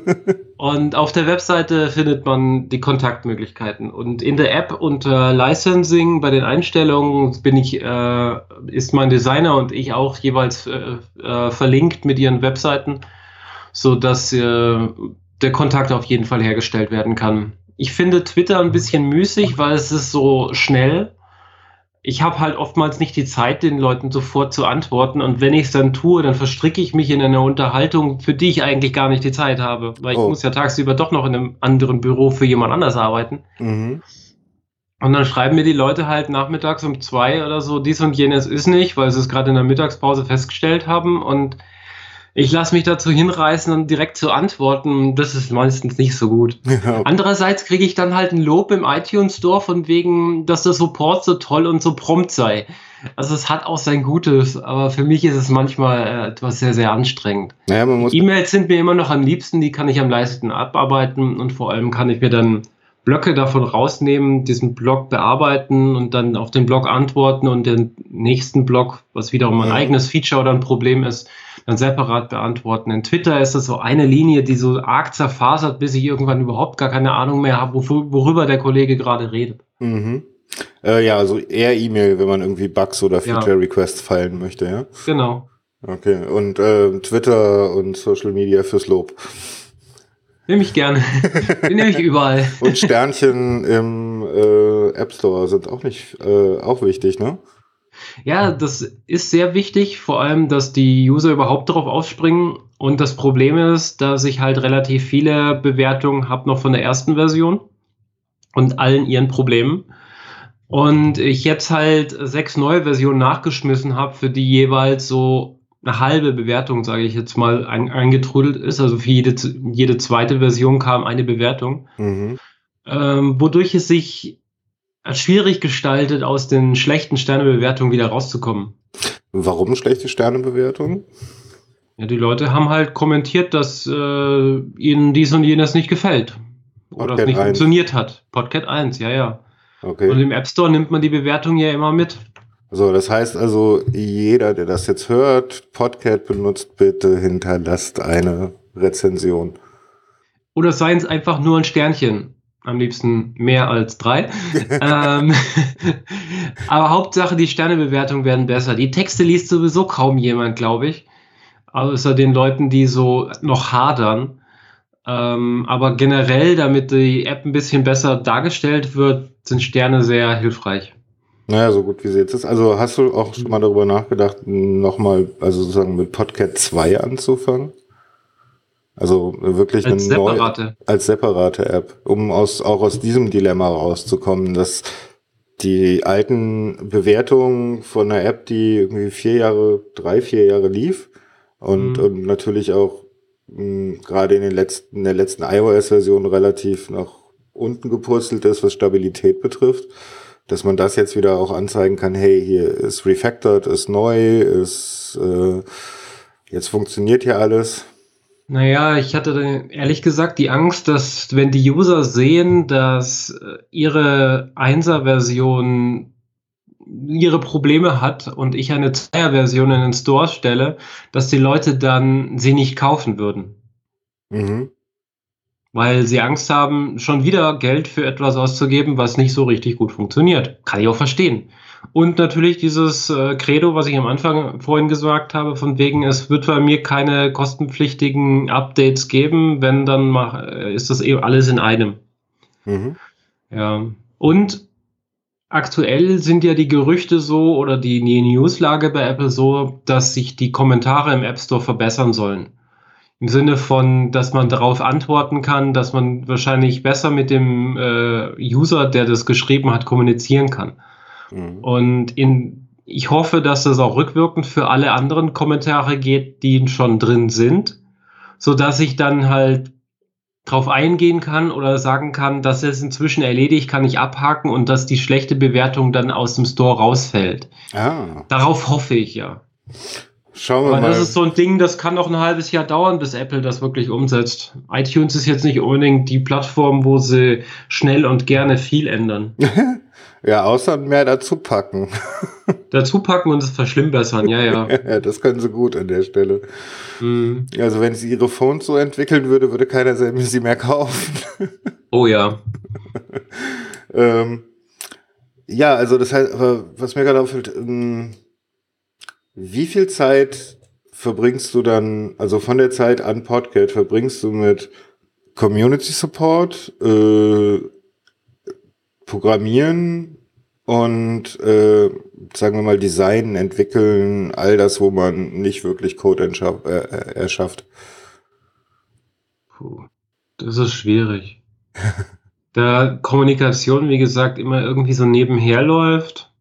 Und auf der Webseite findet man die Kontaktmöglichkeiten. Und in der App unter Licensing bei den Einstellungen bin ich, äh, ist mein Designer und ich auch jeweils äh, äh, verlinkt mit ihren Webseiten, so dass äh, der Kontakt auf jeden Fall hergestellt werden kann. Ich finde Twitter ein bisschen müßig, weil es ist so schnell. Ich habe halt oftmals nicht die Zeit, den Leuten sofort zu antworten. Und wenn ich es dann tue, dann verstricke ich mich in eine Unterhaltung, für die ich eigentlich gar nicht die Zeit habe. Weil ich Oh. muss ja tagsüber doch noch in einem anderen Büro für jemand anders arbeiten. Mhm. Und dann schreiben mir die Leute halt nachmittags um zwei oder so, dies und jenes ist nicht, weil sie es gerade in der Mittagspause festgestellt haben. Und ich lasse mich dazu hinreißen, dann direkt zu antworten. Das ist meistens nicht so gut. Ja. Andererseits kriege ich dann halt ein Lob im iTunes Store von wegen, dass der Support so toll und so prompt sei. Also es hat auch sein Gutes, aber für mich ist es manchmal äh, etwas sehr, sehr anstrengend. Naja, man muss. E-Mails sind mir immer noch am liebsten, die kann ich am leichtesten abarbeiten und vor allem kann ich mir dann Blöcke davon rausnehmen, diesen Block bearbeiten und dann auf den Block antworten und den nächsten Block, was wiederum ein Ja. eigenes Feature oder ein Problem ist, dann separat beantworten. In Twitter ist das so eine Linie, die so arg zerfasert, bis ich irgendwann überhaupt gar keine Ahnung mehr habe, wofür, worüber der Kollege gerade redet. Mhm. Äh, ja, also eher E-Mail, wenn man irgendwie Bugs oder Ja. Feature-Requests feilen möchte, ja? Genau. Okay, und äh, Twitter und Social Media fürs Lob. Nehme ich gerne. Den nehme ich überall. Und Sternchen im äh, App Store sind auch nicht äh, auch wichtig, ne? Ja, das ist sehr wichtig, vor allem, dass die User überhaupt darauf aufspringen. Und das Problem ist, dass ich halt relativ viele Bewertungen habe noch von der ersten Version und allen ihren Problemen. Und ich jetzt halt sechs neue Versionen nachgeschmissen habe, für die jeweils so eine halbe Bewertung, sage ich jetzt mal, ein, eingetrudelt ist. Also für jede, jede zweite Version kam eine Bewertung, Mhm. ähm, wodurch es sich als schwierig gestaltet, aus den schlechten Sternebewertungen wieder rauszukommen. Warum schlechte Sternebewertung? Ja, die Leute haben halt kommentiert, dass äh, ihnen dies und jenes nicht gefällt. Oder Podcat es nicht eins. funktioniert hat. Podcat eins, ja, ja. Und Okay. im App Store nimmt man die Bewertung ja immer mit. So, das heißt also, jeder, der das jetzt hört, Podcat benutzt, bitte hinterlasst eine Rezension. Oder seien es einfach nur ein Sternchen. Am liebsten mehr als drei. ähm, aber Hauptsache, die Sternebewertungen werden besser. Die Texte liest sowieso kaum jemand, glaube ich. Außer den Leuten, die so noch hadern. Ähm, aber generell, damit die App ein bisschen besser dargestellt wird, sind Sterne sehr hilfreich. Naja, so gut wie sie jetzt ist. Also hast du auch schon mal darüber nachgedacht, nochmal, also sozusagen mit Podcat zwei anzufangen? Also wirklich Als eine neue, separate. als separate App, um aus, auch aus diesem Dilemma rauszukommen, dass die alten Bewertungen von einer App, die irgendwie vier Jahre, drei, vier Jahre lief und, Mhm. und natürlich auch mh, gerade in den letzten, in der letzten iOS-Version relativ nach unten gepurzelt ist, was Stabilität betrifft, dass man das jetzt wieder auch anzeigen kann, hey, hier ist refactored, ist neu, ist äh, jetzt funktioniert hier alles. Naja, ich hatte dann ehrlich gesagt die Angst, dass wenn die User sehen, dass äh, ihre Einser-Version ihre Probleme hat und ich eine Zweier-Version in den Store stelle, dass die Leute dann sie nicht kaufen würden. Mhm. Weil sie Angst haben, schon wieder Geld für etwas auszugeben, was nicht so richtig gut funktioniert. Kann ich auch verstehen. Und natürlich dieses äh, Credo, was ich am Anfang vorhin gesagt habe, von wegen, es wird bei mir keine kostenpflichtigen Updates geben, wenn, dann mach, äh, ist das eben alles in einem. Mhm. Ja. Und aktuell sind ja die Gerüchte so oder die, die Newslage bei Apple so, dass sich die Kommentare im App Store verbessern sollen. Im Sinne von, dass man darauf antworten kann, dass man wahrscheinlich besser mit dem äh, User, der das geschrieben hat, kommunizieren kann. Mhm. Und in, ich hoffe, dass das auch rückwirkend für alle anderen Kommentare geht, die schon drin sind, so dass ich dann halt drauf eingehen kann oder sagen kann, das ist inzwischen erledigt, kann ich abhaken und dass die schlechte Bewertung dann aus dem Store rausfällt. Ah, Darauf hoffe ich ja. schauen wir Aber mal. das ist so ein Ding, das kann noch ein halbes Jahr dauern, bis Apple das wirklich umsetzt. iTunes ist jetzt nicht unbedingt die Plattform, wo sie schnell und gerne viel ändern. Ja, außer mehr dazu packen. Dazu packen und es verschlimmbessern, ja, ja. Ja, das können sie gut an der Stelle. Mhm. Also wenn sie ihre Phones so entwickeln würde, würde keiner sie mehr kaufen. Oh ja. ähm, ja, also das heißt, aber was mir gerade auffällt, ähm, wie viel Zeit verbringst du dann, also von der Zeit an Podcast, verbringst du mit Community Support, äh, Programmieren und äh, sagen wir mal Design, entwickeln, all das, wo man nicht wirklich Code entschaff, äh, erschafft? Puh, das ist schwierig. Da Kommunikation, wie gesagt, immer irgendwie so nebenher läuft.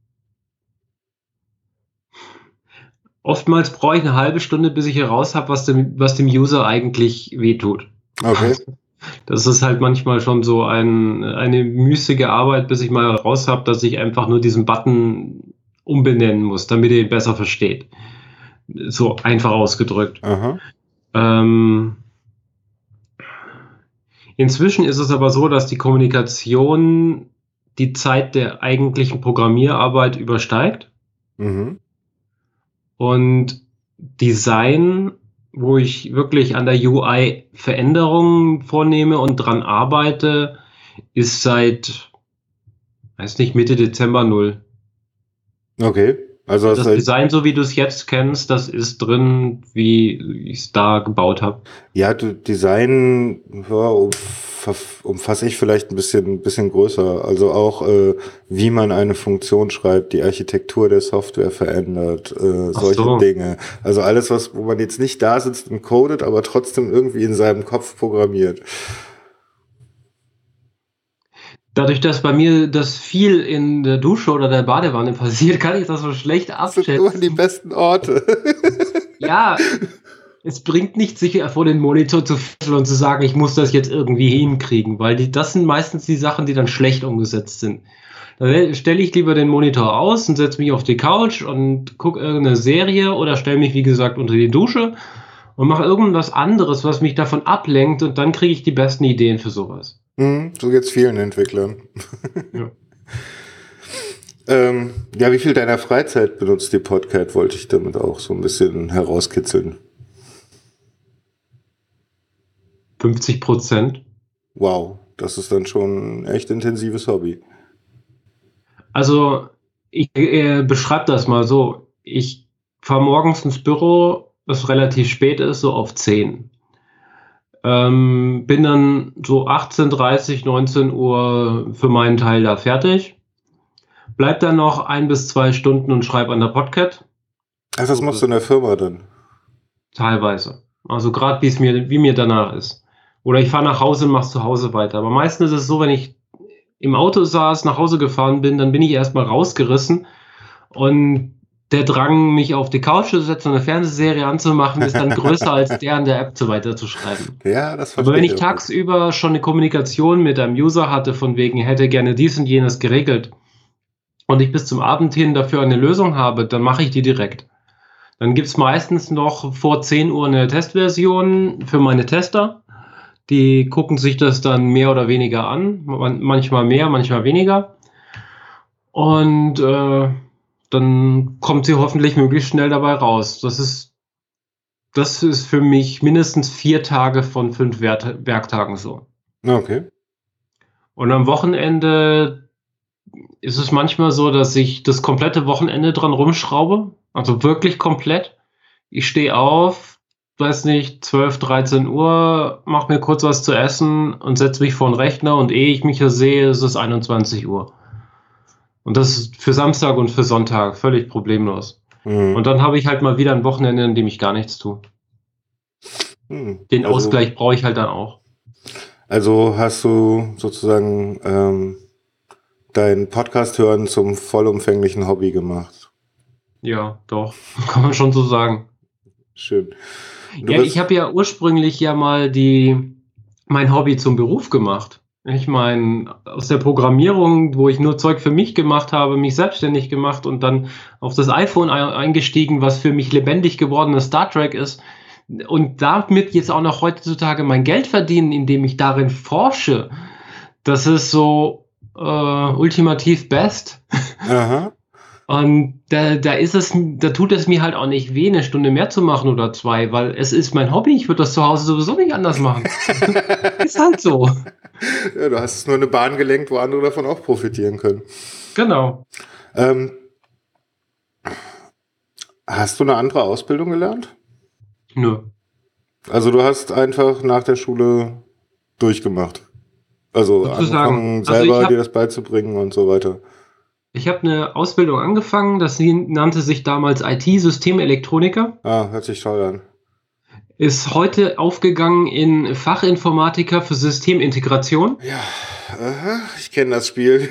Oftmals brauche ich eine halbe Stunde, bis ich heraus habe, was dem, was dem User eigentlich wehtut. Okay. Das ist halt manchmal schon so ein, eine müßige Arbeit, bis ich mal raus habe, dass ich einfach nur diesen Button umbenennen muss, damit ihr ihn besser versteht. So einfach ausgedrückt. Aha. Ähm, inzwischen ist es aber so, dass die Kommunikation die Zeit der eigentlichen Programmierarbeit übersteigt. Mhm. Und Design, wo ich wirklich an der U I Veränderungen vornehme und dran arbeite, ist seit, weiß nicht, Mitte Dezember null. Okay. Also Das hast du, Design, so wie du es jetzt kennst, das ist drin, wie ich es da gebaut habe. ja, du Design ja, umf- umfasse ich vielleicht ein bisschen, ein bisschen größer. Also auch, äh, wie man eine Funktion schreibt, die Architektur der Software verändert, äh, Ach solche so. Dinge. Also alles, was, wo man jetzt nicht da sitzt und codet, aber trotzdem irgendwie in seinem Kopf programmiert. Dadurch, dass bei mir das viel in der Dusche oder der Badewanne passiert, kann ich das so schlecht Das sind immer die abschätzen. besten Orte. Ja, es bringt nichts, sich vor den Monitor zu fesseln und zu sagen, ich muss das jetzt irgendwie hinkriegen, weil die, das sind meistens die Sachen, die dann schlecht umgesetzt sind. Da stelle ich lieber den Monitor aus und setze mich auf die Couch und gucke irgendeine Serie oder stelle mich, wie gesagt, unter die Dusche und mache irgendwas anderes, was mich davon ablenkt, und dann kriege ich die besten Ideen für sowas. Hm, so geht's vielen Entwicklern. Ja. ähm, ja, wie viel deiner Freizeit benutzt die Podcast, wollte ich damit auch so ein bisschen herauskitzeln. fünfzig Prozent. Wow, das ist dann schon ein echt intensives Hobby. Also, ich äh, beschreibe das mal so. Ich fahre morgens ins Büro, das relativ spät ist, so auf zehn. Ähm, bin dann so achtzehn Uhr dreißig, neunzehn Uhr für meinen Teil da fertig. Bleib dann noch ein bis zwei Stunden und schreibe an der Podcast. Ach, was machst du in der Firma dann? Teilweise. Also gerade wie es mir, wie mir danach ist. Oder ich fahre nach Hause und mache zu Hause weiter. Aber meistens ist es so, wenn ich im Auto saß, nach Hause gefahren bin, dann bin ich erstmal rausgerissen. Und der Drang, mich auf die Couch zu setzen und eine Fernsehserie anzumachen, ist dann größer als der an der App so weiterzuschreiben. Ja, das Aber wenn ich verstehe auch. tagsüber schon eine Kommunikation mit einem User hatte, von wegen, hätte gerne dies und jenes geregelt, und ich bis zum Abend hin dafür eine Lösung habe, dann mache ich die direkt. Dann gibt es meistens noch vor zehn Uhr eine Testversion für meine Tester. Die gucken sich das dann mehr oder weniger an. Man, manchmal mehr, manchmal weniger. Und äh, dann kommt sie hoffentlich möglichst schnell dabei raus. Das ist, das ist für mich mindestens vier Tage von fünf Wert- Werktagen so. Okay. Und am Wochenende ist es manchmal so, dass ich das komplette Wochenende dran rumschraube. Also wirklich komplett. Ich stehe auf, weiß nicht, zwölf, dreizehn Uhr, mache mir kurz was zu essen und setze mich vor den Rechner und ehe ich mich hier sehe, ist es einundzwanzig Uhr. Und das ist für Samstag und für Sonntag völlig problemlos. Mhm. Und dann habe ich halt mal wieder ein Wochenende, in dem ich gar nichts tue. Mhm. Den Also- Ausgleich brauche ich halt dann auch. Also hast du sozusagen ähm, dein Podcast hören zum vollumfänglichen Hobby gemacht. Ja, doch. Kann man schon so sagen. Schön. Du Ja, bist- ich habe ja ursprünglich ja mal die, mein Hobby zum Beruf gemacht. Ich meine, aus der Programmierung, wo ich nur Zeug für mich gemacht habe, mich selbstständig gemacht und dann auf das iPhone ein- eingestiegen, was für mich lebendig gewordenes Star Trek ist. Und damit jetzt auch noch heutzutage mein Geld verdienen, indem ich darin forsche. Das ist so äh, ultimativ best. Aha. Und da, da ist es, da tut es mir halt auch nicht weh, eine Stunde mehr zu machen oder zwei, weil es ist mein Hobby. Ich würde das zu Hause sowieso nicht anders machen. Ist halt so. Ja, du hast nur eine Bahn gelenkt, wo andere davon auch profitieren können. Genau. Ähm, hast du eine andere Ausbildung gelernt? Nö. Also du hast einfach nach der Schule durchgemacht. Also Sozusagen. angefangen, Also selber ich hab- dir das beizubringen und so weiter. Ich habe eine Ausbildung angefangen, das nannte sich damals I T-Systemelektroniker, Ah, hört sich toll an. ist heute aufgegangen in Fachinformatiker für Systemintegration, Ja, aha, ich kenne das Spiel.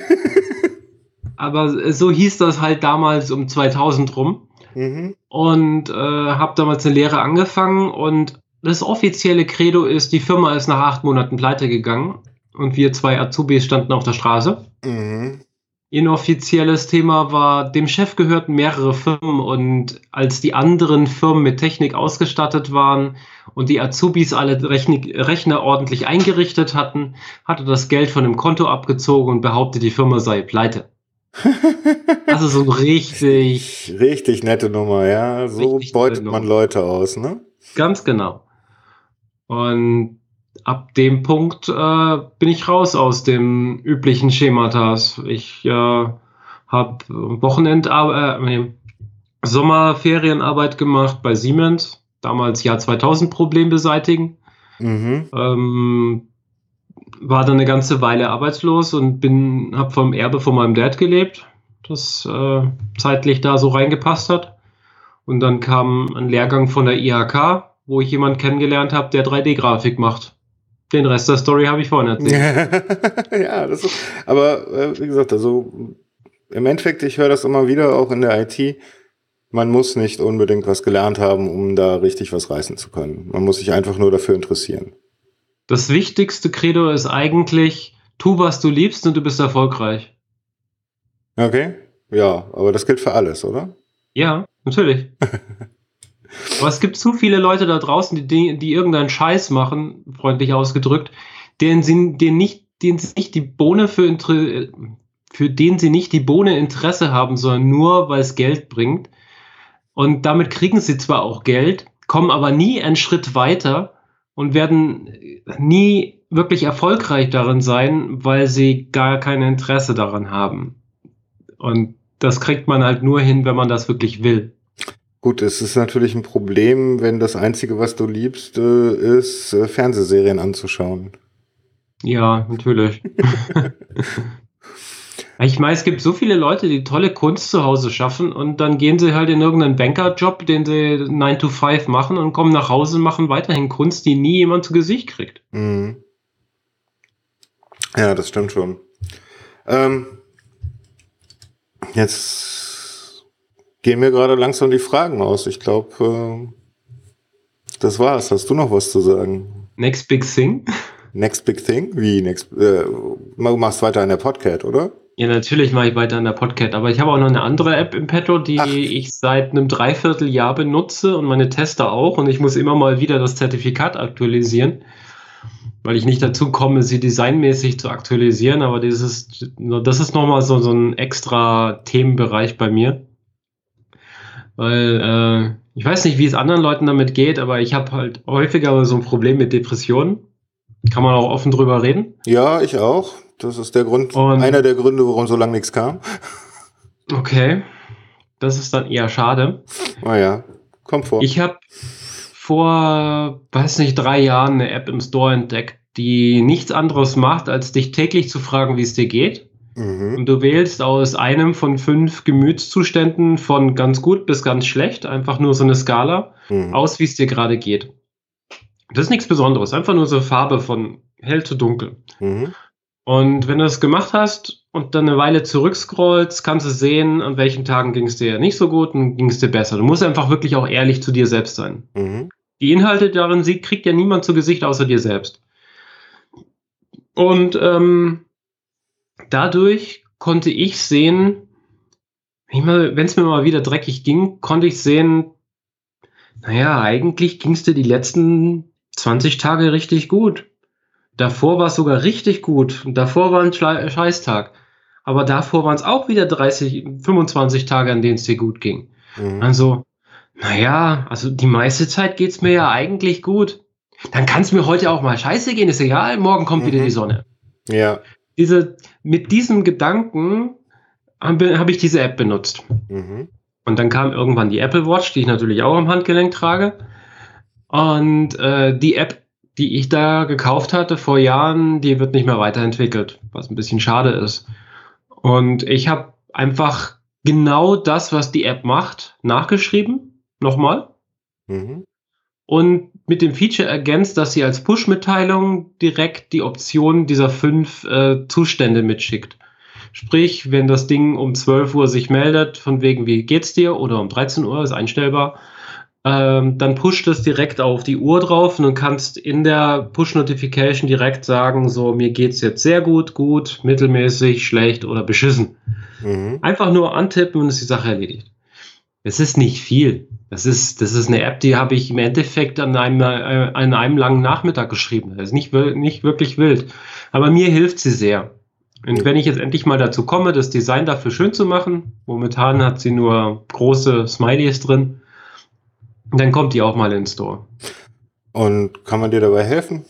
aber so hieß das halt damals um zweitausend rum. Mhm. Und äh, habe damals eine Lehre angefangen und das offizielle Credo ist, die Firma ist nach acht Monaten pleite gegangen und wir zwei Azubis standen auf der Straße. Mhm. Inoffizielles Thema war, dem Chef gehörten mehrere Firmen und als die anderen Firmen mit Technik ausgestattet waren und die Azubis alle Rechnik, Rechner ordentlich eingerichtet hatten, hatte das Geld von dem Konto abgezogen und behauptet, die Firma sei pleite. Also so richtig, Richtig nette Nummer, ja. So Richtig beutet nette man Nummer. Leute aus, ne? ganz genau. Und ab dem Punkt äh, bin ich raus aus dem üblichen Schematas. Ich äh, habe Wochenendarbeit, äh, Sommerferienarbeit gemacht bei Siemens, damals Jahr zweitausend Problem beseitigen. Mhm. Ähm, war dann eine ganze Weile arbeitslos und bin, habe vom Erbe von meinem Dad gelebt, das äh, zeitlich da so reingepasst hat. Und dann kam ein Lehrgang von der I H K, wo ich jemanden kennengelernt habe, der drei D-Grafik macht. Den Rest der Story habe ich vorhin erzählt. Ja, das ist, aber äh, wie gesagt, also im Endeffekt, ich höre das immer wieder auch in der I T, man muss nicht unbedingt was gelernt haben, um da richtig was reißen zu können. Man muss sich einfach nur dafür interessieren. Das wichtigste Credo ist eigentlich, tu, was du liebst und du bist erfolgreich. Okay? Ja, aber das gilt für alles, oder? Ja, natürlich. Aber es gibt zu viele Leute da draußen, die, die, die irgendeinen Scheiß machen, freundlich ausgedrückt, denen sie, denen nicht, denen sie nicht die Bohne für, Inter- für den sie nicht die Bohne Interesse haben, sondern nur, weil es Geld bringt. Und damit kriegen sie zwar auch Geld, kommen aber nie einen Schritt weiter und werden nie wirklich erfolgreich darin sein, weil sie gar kein Interesse daran haben. Und das kriegt man halt nur hin, wenn man das wirklich will. Gut, es ist natürlich ein Problem, wenn das Einzige, was du liebst, äh, ist, äh, Fernsehserien anzuschauen. Ja, natürlich. Ich meine, es gibt so viele Leute, die tolle Kunst zu Hause schaffen und dann gehen sie halt in irgendeinen Bankerjob, den sie nine to five machen und kommen nach Hause und machen weiterhin Kunst, die nie jemand zu Gesicht kriegt. Mhm. Ja, das stimmt schon. Ähm, jetzt gehen mir gerade langsam die Fragen aus. Ich glaube, äh, das war's. Hast du noch was zu sagen? Next Big Thing? Next Big Thing? Wie next? Äh, du machst weiter in der Podcast, oder? Ja, natürlich mache ich weiter an der Podcat, aber ich habe auch noch eine andere App im Petto, die Ach. ich seit einem Dreivierteljahr benutze und meine Tester auch. Und ich muss immer mal wieder das Zertifikat aktualisieren, weil ich nicht dazu komme, sie designmäßig zu aktualisieren. Aber dieses, das ist nochmal so, so ein extra Themenbereich bei mir. Weil äh, ich weiß nicht, wie es anderen Leuten damit geht, aber ich habe halt häufiger so ein Problem mit Depressionen. Kann man auch offen drüber reden. Ja, ich auch. Das ist der Grund, Und- einer der Gründe, warum so lange nichts kam. Okay, das ist dann eher schade. Naja, kommt vor. Ich habe vor, weiß nicht, drei Jahren eine App im Store entdeckt, die nichts anderes macht, als dich täglich zu fragen, wie es dir geht. Mhm. Und du wählst aus einem von fünf Gemütszuständen von ganz gut bis ganz schlecht, einfach nur so eine Skala, Mhm. aus, wie es dir gerade geht. Das ist nichts Besonderes, einfach nur so Farbe von hell zu dunkel. Mhm. Und wenn du das gemacht hast und dann eine Weile zurückscrollst, kannst du sehen, an welchen Tagen ging es dir nicht so gut und ging es dir besser. Du musst einfach wirklich auch ehrlich zu dir selbst sein. Mhm. Die Inhalte darin sieht, kriegt ja niemand zu Gesicht außer dir selbst. Und ähm, dadurch konnte ich sehen, wenn es mir mal wieder dreckig ging, konnte ich sehen, naja, eigentlich ging es dir die letzten zwanzig Tage richtig gut. Davor war es sogar richtig gut. Und davor war ein Schle- Scheißtag. Aber davor waren es auch wieder dreißig, fünfundzwanzig Tage, an denen es dir gut ging. Mhm. Also, naja, also die meiste Zeit geht es mir ja eigentlich gut. Dann kann es mir heute auch mal scheiße gehen, ist egal, morgen kommt Mhm. wieder die Sonne. Ja. Diese, mit diesem Gedanken habe hab ich diese App benutzt. Mhm. Und dann kam irgendwann die Apple Watch, die ich natürlich auch am Handgelenk trage. Und äh, die App, die ich da gekauft hatte vor Jahren, die wird nicht mehr weiterentwickelt, was ein bisschen schade ist. Und ich habe einfach genau das, was die App macht, nachgeschrieben, nochmal. Mhm. Und mit dem Feature ergänzt, dass sie als Push-Mitteilung direkt die Option dieser fünf äh, Zustände mitschickt. Sprich, wenn das Ding um zwölf Uhr sich meldet, von wegen, wie geht's dir, oder um dreizehn Uhr, ist einstellbar, ähm, dann pusht es direkt auf die Uhr drauf und du kannst in der Push-Notification direkt sagen, so, mir geht's jetzt sehr gut, gut, mittelmäßig, schlecht oder beschissen. Mhm. Einfach nur antippen und ist die Sache erledigt. Es ist nicht viel. Das ist, das ist eine App, die habe ich im Endeffekt an einem, äh, an einem langen Nachmittag geschrieben. Das ist nicht, wir- nicht wirklich wild. Aber mir hilft sie sehr. Und wenn ich jetzt endlich mal dazu komme, das Design dafür schön zu machen, momentan hat sie nur große Smileys drin, dann kommt die auch mal in den Store. Und kann man dir dabei helfen?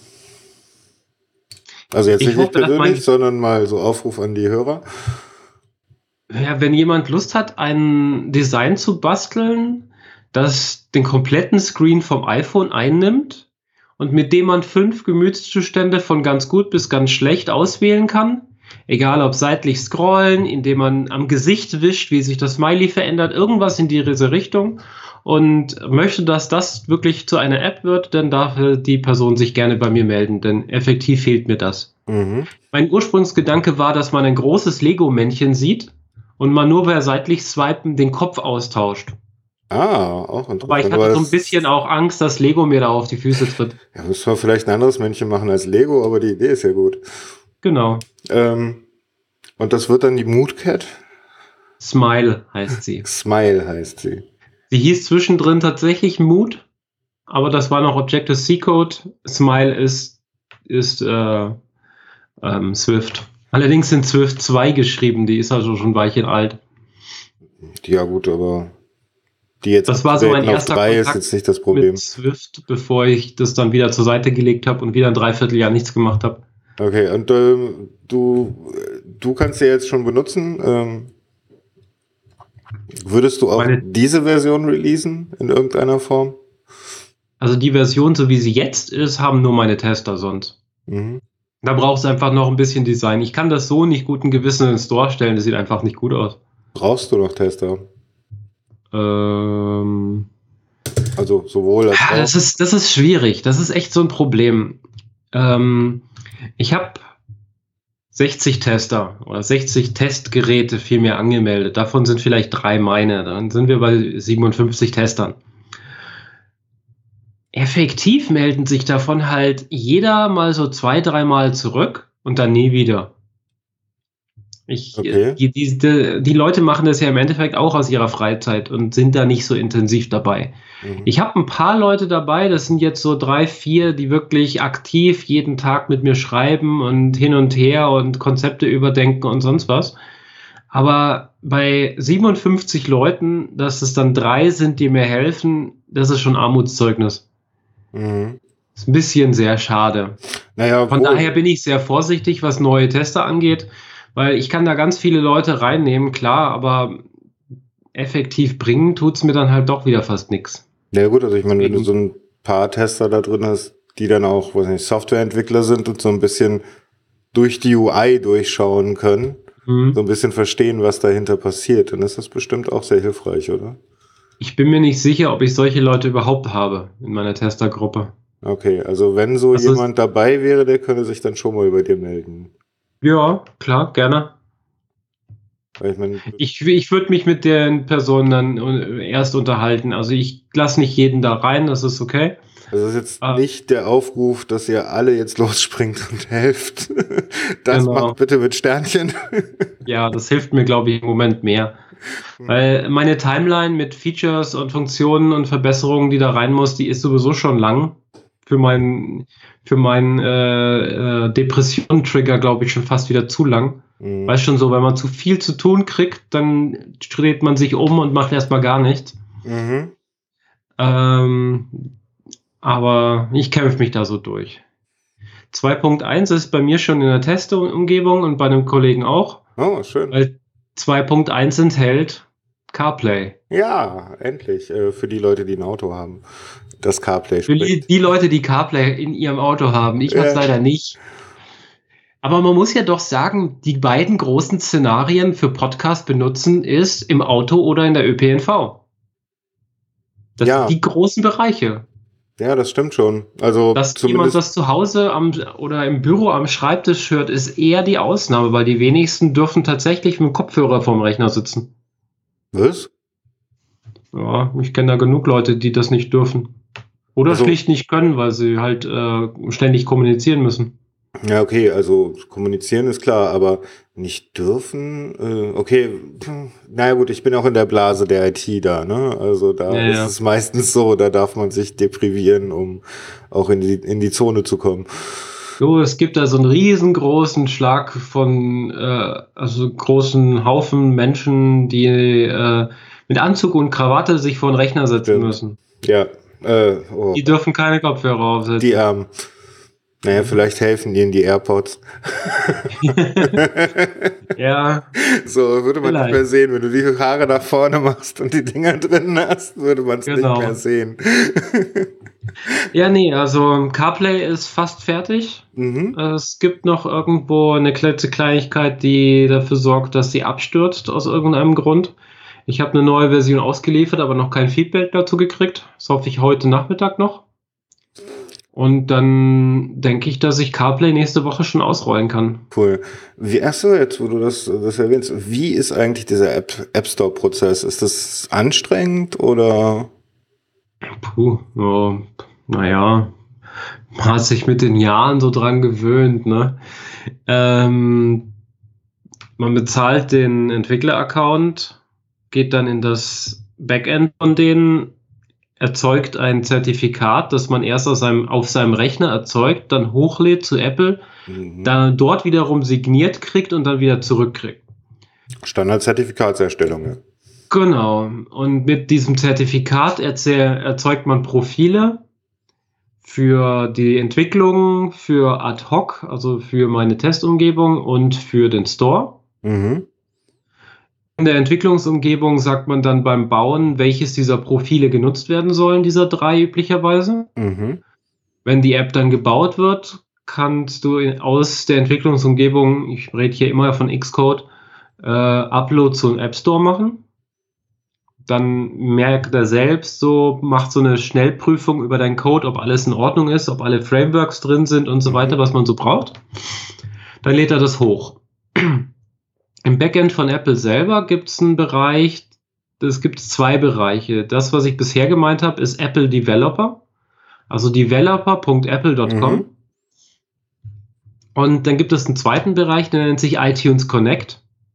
Also jetzt Ich nicht ich hoffe, dass persönlich, mein- sondern mal so Aufruf an die Hörer. Ja, wenn jemand Lust hat, ein Design zu basteln, das den kompletten Screen vom iPhone einnimmt und mit dem man fünf Gemütszustände von ganz gut bis ganz schlecht auswählen kann, egal ob seitlich scrollen, indem man am Gesicht wischt, wie sich das Smiley verändert, irgendwas in diese Richtung, und möchte, dass das wirklich zu einer App wird, dann darf die Person sich gerne bei mir melden, denn effektiv fehlt mir das. Mhm. Mein Ursprungsgedanke war, dass man ein großes Lego-Männchen sieht und man nur bei seitlich Swipen den Kopf austauscht. Ah, auch interessant. Aber ich Aber hatte so ein das- bisschen auch Angst, dass Lego mir da auf die Füße tritt. Ja, müssen wir vielleicht ein anderes Männchen machen als Lego, aber die Idee ist ja gut. Genau. Ähm, und das wird dann die Moodcat? Smile heißt sie. Smile heißt sie. Sie hieß zwischendrin tatsächlich Mood, aber das war noch Objective-C-Code. Smile ist, ist äh, ähm, Swift. Allerdings sind Swift zwei geschrieben, die ist also schon ein Weilchen alt. Ja gut, aber die jetzt Das war so mein updaten auf erster drei ist Kontakt jetzt nicht das Problem. Mit Swift, bevor ich das dann wieder zur Seite gelegt habe und wieder ein Dreivierteljahr nichts gemacht habe. Okay, und ähm, du, du kannst sie jetzt schon benutzen. Ähm, würdest du auch Meine- diese Version releasen in irgendeiner Form? Also die Version, so wie sie jetzt ist, haben nur meine Tester sonst. Mhm. Da braucht es einfach noch ein bisschen Design. Ich kann das so nicht guten Gewissen in den Store stellen, das sieht einfach nicht gut aus. Brauchst du noch Tester? Ähm, Also sowohl als ja, das auch. ist, das ist schwierig. Das ist echt so ein Problem. Ähm, ich habe sechzig Tester oder sechzig Testgeräte vielmehr angemeldet. Davon sind vielleicht drei meine. Dann sind wir bei siebenundfünfzig Testern. Effektiv melden sich davon halt jeder mal so zwei, dreimal zurück und dann nie wieder. Ich, Okay. die, die, die, die Leute machen das ja im Endeffekt auch aus ihrer Freizeit und sind da nicht so intensiv dabei. Mhm. Ich habe ein paar Leute dabei, das sind jetzt so drei, vier, die wirklich aktiv jeden Tag mit mir schreiben und hin und her und Konzepte überdenken und sonst was. Aber bei siebenundfünfzig Leuten, dass es dann drei sind, die mir helfen, das ist schon Armutszeugnis. Mhm. Ist ein bisschen sehr schade. Naja, Von wo, daher bin ich sehr vorsichtig, was neue Tester angeht, weil ich kann da ganz viele Leute reinnehmen, klar, aber effektiv bringen tut's mir dann halt doch wieder fast nichts. ja gut, also ich meine, wenn du Deswegen- so ein paar Tester da drin hast, die dann auch, weiß nicht, Softwareentwickler sind und so ein bisschen durch die U I durchschauen können, Hm. so ein bisschen verstehen, was dahinter passiert, dann ist das bestimmt auch sehr hilfreich, oder? Ich bin mir nicht sicher, ob ich solche Leute überhaupt habe in meiner Testergruppe. Okay, also wenn so Das ist- jemand dabei wäre, der könnte sich dann schon mal bei dir melden. Ja, klar, gerne. Weil ich meine, Ich, ich würde mich mit den Personen dann äh, erst unterhalten. Also ich lasse nicht jeden da rein, das ist okay. also das ist jetzt Ah. nicht der Aufruf, dass ihr alle jetzt losspringt und helft. Das Genau. macht bitte mit Sternchen. Ja, das hilft mir, glaube ich, im Moment mehr. Weil meine Timeline mit Features und Funktionen und Verbesserungen, die da rein muss, die ist sowieso schon lang. Für meinen für meinen äh, äh, Depression-Trigger, glaube ich, schon fast wieder zu lang. Mhm. Weißt schon so, wenn man zu viel zu tun kriegt, dann dreht man sich um und macht erstmal gar nichts. Mhm. Ähm, aber ich kämpfe mich da so durch. zwei Punkt eins ist bei mir schon in der Testumgebung und bei einem Kollegen auch, Oh, schön. weil zwei Punkt eins enthält CarPlay. Ja, endlich. Äh, für die Leute, die ein Auto haben. Das CarPlay Für die, spricht. die Leute, die CarPlay in ihrem Auto haben. Ich habe es Ja. leider nicht. Aber man muss ja doch sagen, die beiden großen Szenarien für Podcast benutzen ist im Auto oder in der Ö P N V. Das Ja. sind die großen Bereiche. Ja, das stimmt schon. Also Dass jemand zumindest. das zu Hause am, oder im Büro am Schreibtisch hört, ist eher die Ausnahme, weil die wenigsten dürfen tatsächlich mit dem Kopfhörer vorm Rechner sitzen. Was? Ja, ich kenne da genug Leute, die das nicht dürfen. Oder Also- schlicht nicht können, weil sie halt äh, ständig kommunizieren müssen. Ja, okay, also kommunizieren ist klar, aber nicht dürfen. Äh, okay, hm, naja gut, ich bin auch in der Blase der I T da, ne? Also da Ja, ist ja. es meistens so, da darf man sich deprivieren, um auch in die, in die Zone zu kommen. So, es gibt da so einen riesengroßen Schlag von, äh, also großen Haufen Menschen, die äh, mit Anzug und Krawatte sich vor den Rechner setzen Stimmt. müssen. Ja, äh, oh, Die dürfen keine Kopfhörer aufsetzen. die Armen. Naja, vielleicht helfen denen die AirPods. Ja, So würde man Vielleicht. nicht mehr sehen. Wenn du die Haare nach vorne machst und die Dinger drin hast, würde man es Genau. nicht mehr sehen. ja, nee, also CarPlay ist fast fertig. Mhm. Es gibt noch irgendwo eine klitze Kleinigkeit, die dafür sorgt, dass sie abstürzt aus irgendeinem Grund. Ich habe eine neue Version ausgeliefert, aber noch kein Feedback dazu gekriegt. Das hoffe ich heute Nachmittag noch. Und dann denke ich, dass ich CarPlay nächste Woche schon ausrollen kann. Cool. Wie, achso, jetzt, wo du das, das erwähnst, wie ist eigentlich dieser App, App Store Prozess? Ist das anstrengend oder? Puh, ja, naja, man hat sich mit den Jahren so dran gewöhnt, ne? Ähm, man bezahlt den Entwickler-Account, geht dann in das Backend von denen, erzeugt ein Zertifikat, das man erst aus seinem, auf seinem Rechner erzeugt, dann hochlädt zu Apple, Mhm. dann dort wiederum signiert kriegt und dann wieder zurückkriegt. Standard-Zertifikatserstellung, ja. Genau. Und mit diesem Zertifikat erze- erzeugt man Profile für die Entwicklung, für Ad hoc, also für meine Testumgebung und für den Store. Mhm. In der Entwicklungsumgebung sagt man dann beim Bauen, welches dieser Profile genutzt werden sollen, dieser drei üblicherweise. Mhm. Wenn die App dann gebaut wird, kannst du in, aus der Entwicklungsumgebung, ich rede hier immer von Xcode, äh, Upload zu einem App Store machen. Dann merkt er selbst so, macht so eine Schnellprüfung über deinen Code, ob alles in Ordnung ist, ob alle Frameworks drin sind und so weiter, was man so braucht. Dann lädt er das hoch. Im Backend von Apple selber gibt es einen Bereich, es gibt zwei Bereiche. Das, was ich bisher gemeint habe, ist Apple Developer, also developer punkt apple punkt com. Mhm. Und dann gibt es einen zweiten Bereich, der nennt sich iTunes Connect.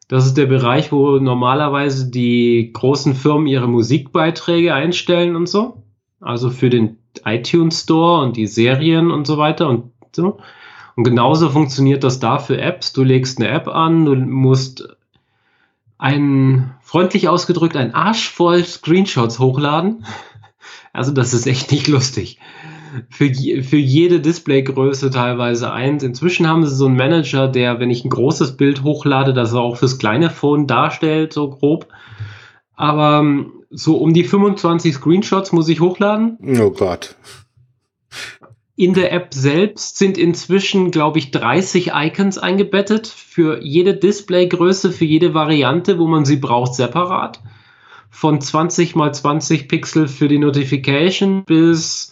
Das ist der Bereich, wo normalerweise die großen Firmen ihre Musikbeiträge einstellen und so. Also für den iTunes Store und die Serien und so weiter und so. Und genauso funktioniert das da für Apps. Du legst eine App an, du musst ein, freundlich ausgedrückt, ein Arsch voll Screenshots hochladen. Also das ist echt nicht lustig. Für, je, für jede Displaygröße teilweise eins. Inzwischen haben sie so einen Manager, der, wenn ich ein großes Bild hochlade, das er auch fürs kleine Phone darstellt, so grob. Aber so um die fünfundzwanzig Screenshots muss ich hochladen. Oh Gott. In der App selbst sind inzwischen, glaube ich, dreißig Icons eingebettet für jede Displaygröße, für jede Variante, wo man sie braucht, separat. Von zwanzig mal zwanzig Pixel für die Notification bis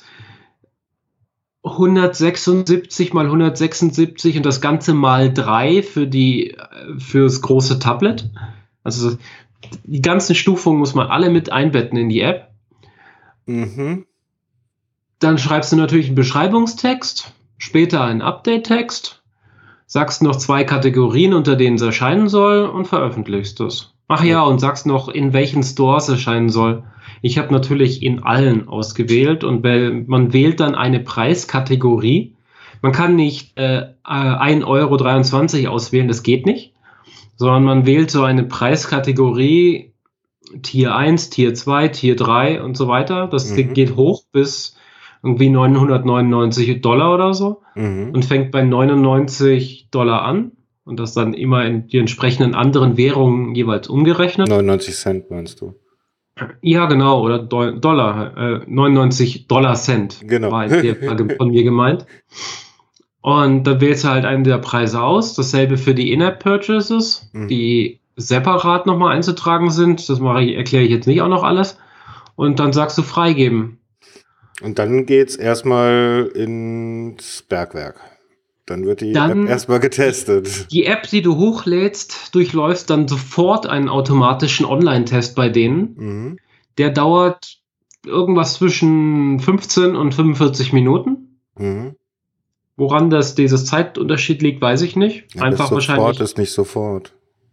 hundertsechsundsiebzig mal hundertsechsundsiebzig und das Ganze mal drei für die, fürs große Tablet. Also die ganzen Stufungen muss man alle mit einbetten in die App. Mhm. Dann schreibst du natürlich einen Beschreibungstext, später einen Update-Text, sagst noch zwei Kategorien, unter denen es erscheinen soll und veröffentlichst es. Ach ja, und sagst noch, in welchen Stores erscheinen soll. Ich habe natürlich in allen ausgewählt und man wählt dann eine Preiskategorie. Man kann nicht äh, ein Euro dreiundzwanzig auswählen, das geht nicht, sondern man wählt so eine Preiskategorie Tier eins, Tier zwei, Tier drei und so weiter. Das mhm. geht hoch bis irgendwie neunhundertneunundneunzig Dollar oder so mhm. und fängt bei neunundneunzig Dollar an und das dann immer in die entsprechenden anderen Währungen jeweils umgerechnet. neunundneunzig Cent meinst du? Ja, genau, oder Do- Dollar, äh, neunundneunzig Dollar Cent genau. war in der Frage von mir gemeint. Und dann wählst du halt einen der Preise aus. Dasselbe für die In-App-Purchases, mhm. die separat nochmal einzutragen sind. Das mache ich, erkläre ich jetzt nicht auch noch alles. Und dann sagst du freigeben. Und dann geht's erstmal ins Bergwerk. Dann wird die dann App erstmal getestet. Die App, die du hochlädst, durchläuft dann sofort einen automatischen Online-Test bei denen. Mhm. Der dauert irgendwas zwischen fünfzehn und fünfundvierzig Minuten. Mhm. Woran das dieses Zeitunterschied liegt, weiß ich nicht. Ja, Einfach sofort wahrscheinlich. Ist nicht sofort.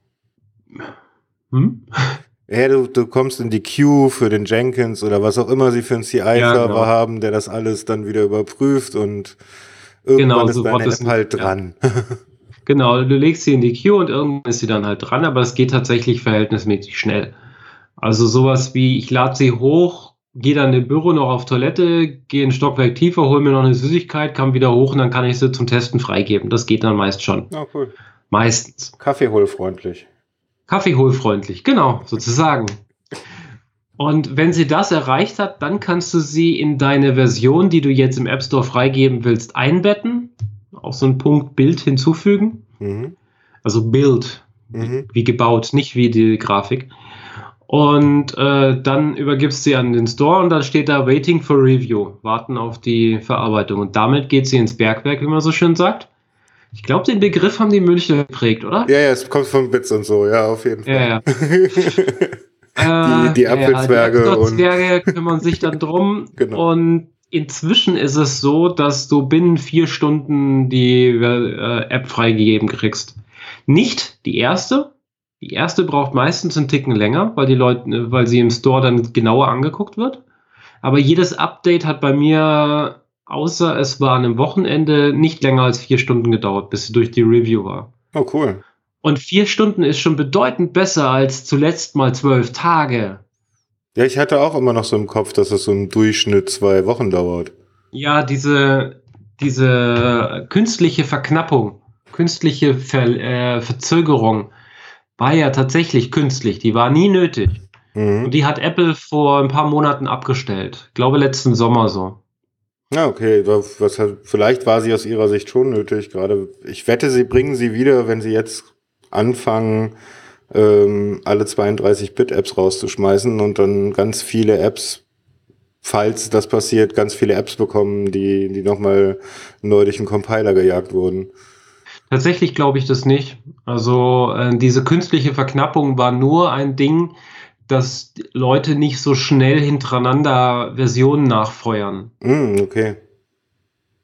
Hm? Ja, du, du kommst in die Queue für den Jenkins oder was auch immer sie für einen C I-Server ja, genau. haben, der das alles dann wieder überprüft und irgendwann genau, ist so deine App nicht, halt ja. dran. Genau, du legst sie in die Queue und irgendwann ist sie dann halt dran, aber es geht tatsächlich verhältnismäßig schnell. Also sowas wie, ich lade sie hoch, gehe dann im Büro noch auf Toilette, gehe ein Stockwerk tiefer, hole mir noch eine Süßigkeit, kann wieder hoch und dann kann ich sie zum Testen freigeben. Das geht dann meist schon. Oh, cool. Meistens. Kaffeeholfreundlich. Kaffeeholfreundlich, genau, sozusagen. Und wenn sie das erreicht hat, dann kannst du sie in deine Version, die du jetzt im App Store freigeben willst, einbetten. Auch so einen Punkt Bild hinzufügen. Mhm. Also Bild, mhm. wie gebaut, nicht wie die Grafik. Und äh, dann übergibst du sie an den Store und dann steht da Waiting for Review, warten auf die Verarbeitung. Und damit geht sie ins Bergwerk, wie man so schön sagt. Ich glaube, den Begriff haben die Münchner geprägt, oder? Ja, ja, es kommt von Bits und so, ja, auf jeden Fall. Ja, ja. die, die Apfelzwerge. Ja, die Apfelzwerge kümmern sich dann drum. Genau. Und inzwischen ist es so, dass du binnen vier Stunden die äh, App freigegeben kriegst. Nicht die erste. Die erste braucht meistens einen Ticken länger, weil die Leute, weil sie im Store dann genauer angeguckt wird. Aber jedes Update hat bei mir, außer es war an einem Wochenende, nicht länger als vier Stunden gedauert, bis sie durch die Review war. Oh, cool. Und vier Stunden ist schon bedeutend besser als zuletzt mal zwölf Tage. Ja, ich hatte auch immer noch so im Kopf, dass es so im Durchschnitt zwei Wochen dauert. Ja, diese, diese künstliche Verknappung, künstliche Ver, äh, Verzögerung war ja tatsächlich künstlich. Die war nie nötig. Mhm. Und die hat Apple vor ein paar Monaten abgestellt. Ich glaube, letzten Sommer so. Ja, okay. Was, vielleicht war sie aus ihrer Sicht schon nötig. Gerade, ich wette, sie bringen sie wieder, wenn sie jetzt anfangen, ähm, alle zweiunddreißig-Bit-Apps rauszuschmeißen und dann ganz viele Apps, falls das passiert, ganz viele Apps bekommen, die, die nochmal neu durch den Compiler gejagt wurden. Tatsächlich glaube ich das nicht. Also äh, diese künstliche Verknappung war nur ein Ding, dass Leute nicht so schnell hintereinander Versionen nachfeuern. Mm, okay.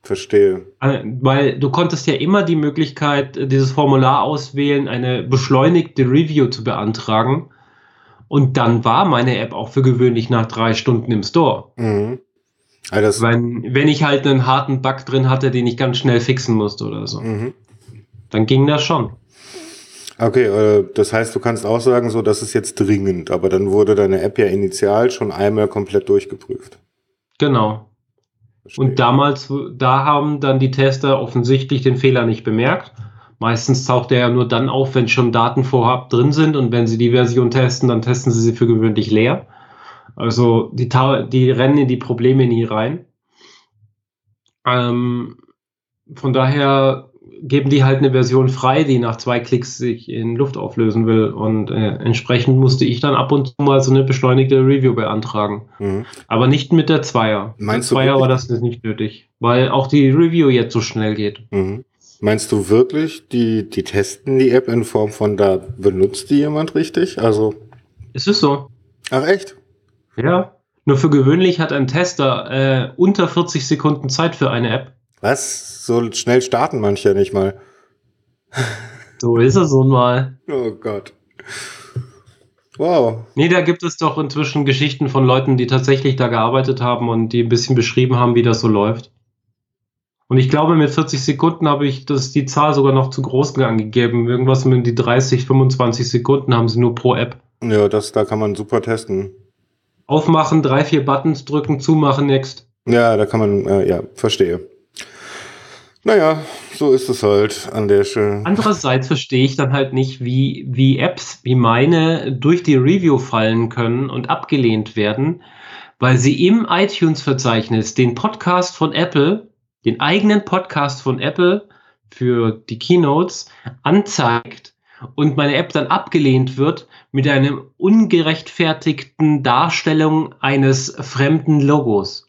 verstehe. Äh, Weil du konntest ja immer die Möglichkeit, äh, dieses Formular auswählen, eine beschleunigte Review zu beantragen. Und dann war meine App auch für gewöhnlich nach drei Stunden im Store. Mhm. Also das, Wenn, wenn ich halt einen harten Bug drin hatte, den ich ganz schnell fixen musste oder so. mhm. Dann ging das schon. Okay, äh, das heißt, du kannst auch sagen, so, das ist jetzt dringend, aber dann wurde deine App ja initial schon einmal komplett durchgeprüft. Genau. Verstehe. Und damals, da haben dann die Tester offensichtlich den Fehler nicht bemerkt. Meistens taucht er ja nur dann auf, wenn schon Daten vorab drin sind, und wenn sie die Version testen, dann testen sie sie für gewöhnlich leer. Also die, Ta- die rennen in die Probleme nie rein. Ähm, von daher geben die halt eine Version frei, die nach zwei Klicks sich in Luft auflösen will. Und äh, entsprechend musste ich dann ab und zu mal so eine beschleunigte Review beantragen. Mhm. Aber nicht mit der Zweier. Meinst der du Zweier war wirklich? das nicht nötig, weil auch die Review jetzt so schnell geht. Mhm. Meinst du wirklich, die, die testen die App in Form von, da benutzt die jemand richtig? Also, Es ist so. ach echt? Ja. Nur für gewöhnlich hat ein Tester äh, unter vierzig Sekunden Zeit für eine App. Was? So schnell starten manche ja nicht mal. So ist es nun mal. Oh Gott. Wow. Nee, da gibt es doch inzwischen Geschichten von Leuten, die tatsächlich da gearbeitet haben und die ein bisschen beschrieben haben, wie das so läuft. Und ich glaube, mit vierzig Sekunden habe ich das, die Zahl sogar noch zu groß angegeben. Irgendwas mit die dreißig, fünfundzwanzig Sekunden haben sie nur pro App. Ja, das, da kann man super testen. Aufmachen, drei, vier Buttons drücken, zumachen, next. Ja, da kann man, äh, ja, verstehe. Naja, so ist es halt an der Stelle. Andererseits verstehe ich dann halt nicht, wie, wie Apps wie meine durch die Review fallen können und abgelehnt werden, weil sie im iTunes-Verzeichnis den Podcast von Apple, den eigenen Podcast von Apple für die Keynotes anzeigt und meine App dann abgelehnt wird mit einer ungerechtfertigten Darstellung eines fremden Logos.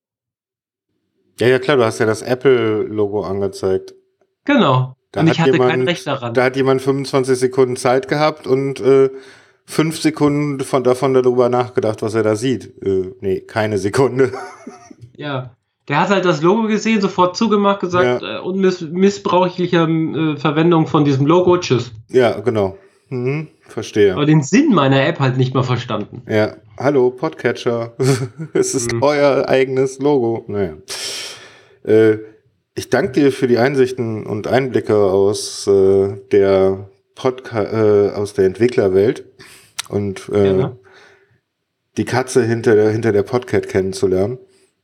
Ja, ja, klar, du hast ja das Apple-Logo angezeigt. Genau. Da und hat ich hatte jemand, kein Recht daran. Da hat jemand fünfundzwanzig Sekunden Zeit gehabt und äh, fünf Sekunden von, davon darüber nachgedacht, was er da sieht. Äh, nee, keine Sekunde. Ja. Der hat halt das Logo gesehen, sofort zugemacht, gesagt, Ja. äh, unmissbräuchlicher äh, Verwendung von diesem Logo, tschüss. Ja, genau. Mhm, verstehe. Aber den Sinn meiner App halt nicht mal verstanden. Ja, hallo, Podcatcher. Es ist Mhm. euer eigenes Logo. Naja. Äh, ich danke dir für die Einsichten und Einblicke aus äh, der Podca- äh, aus der Entwicklerwelt und äh, Ja. die Katze hinter der, hinter der Podcat kennenzulernen.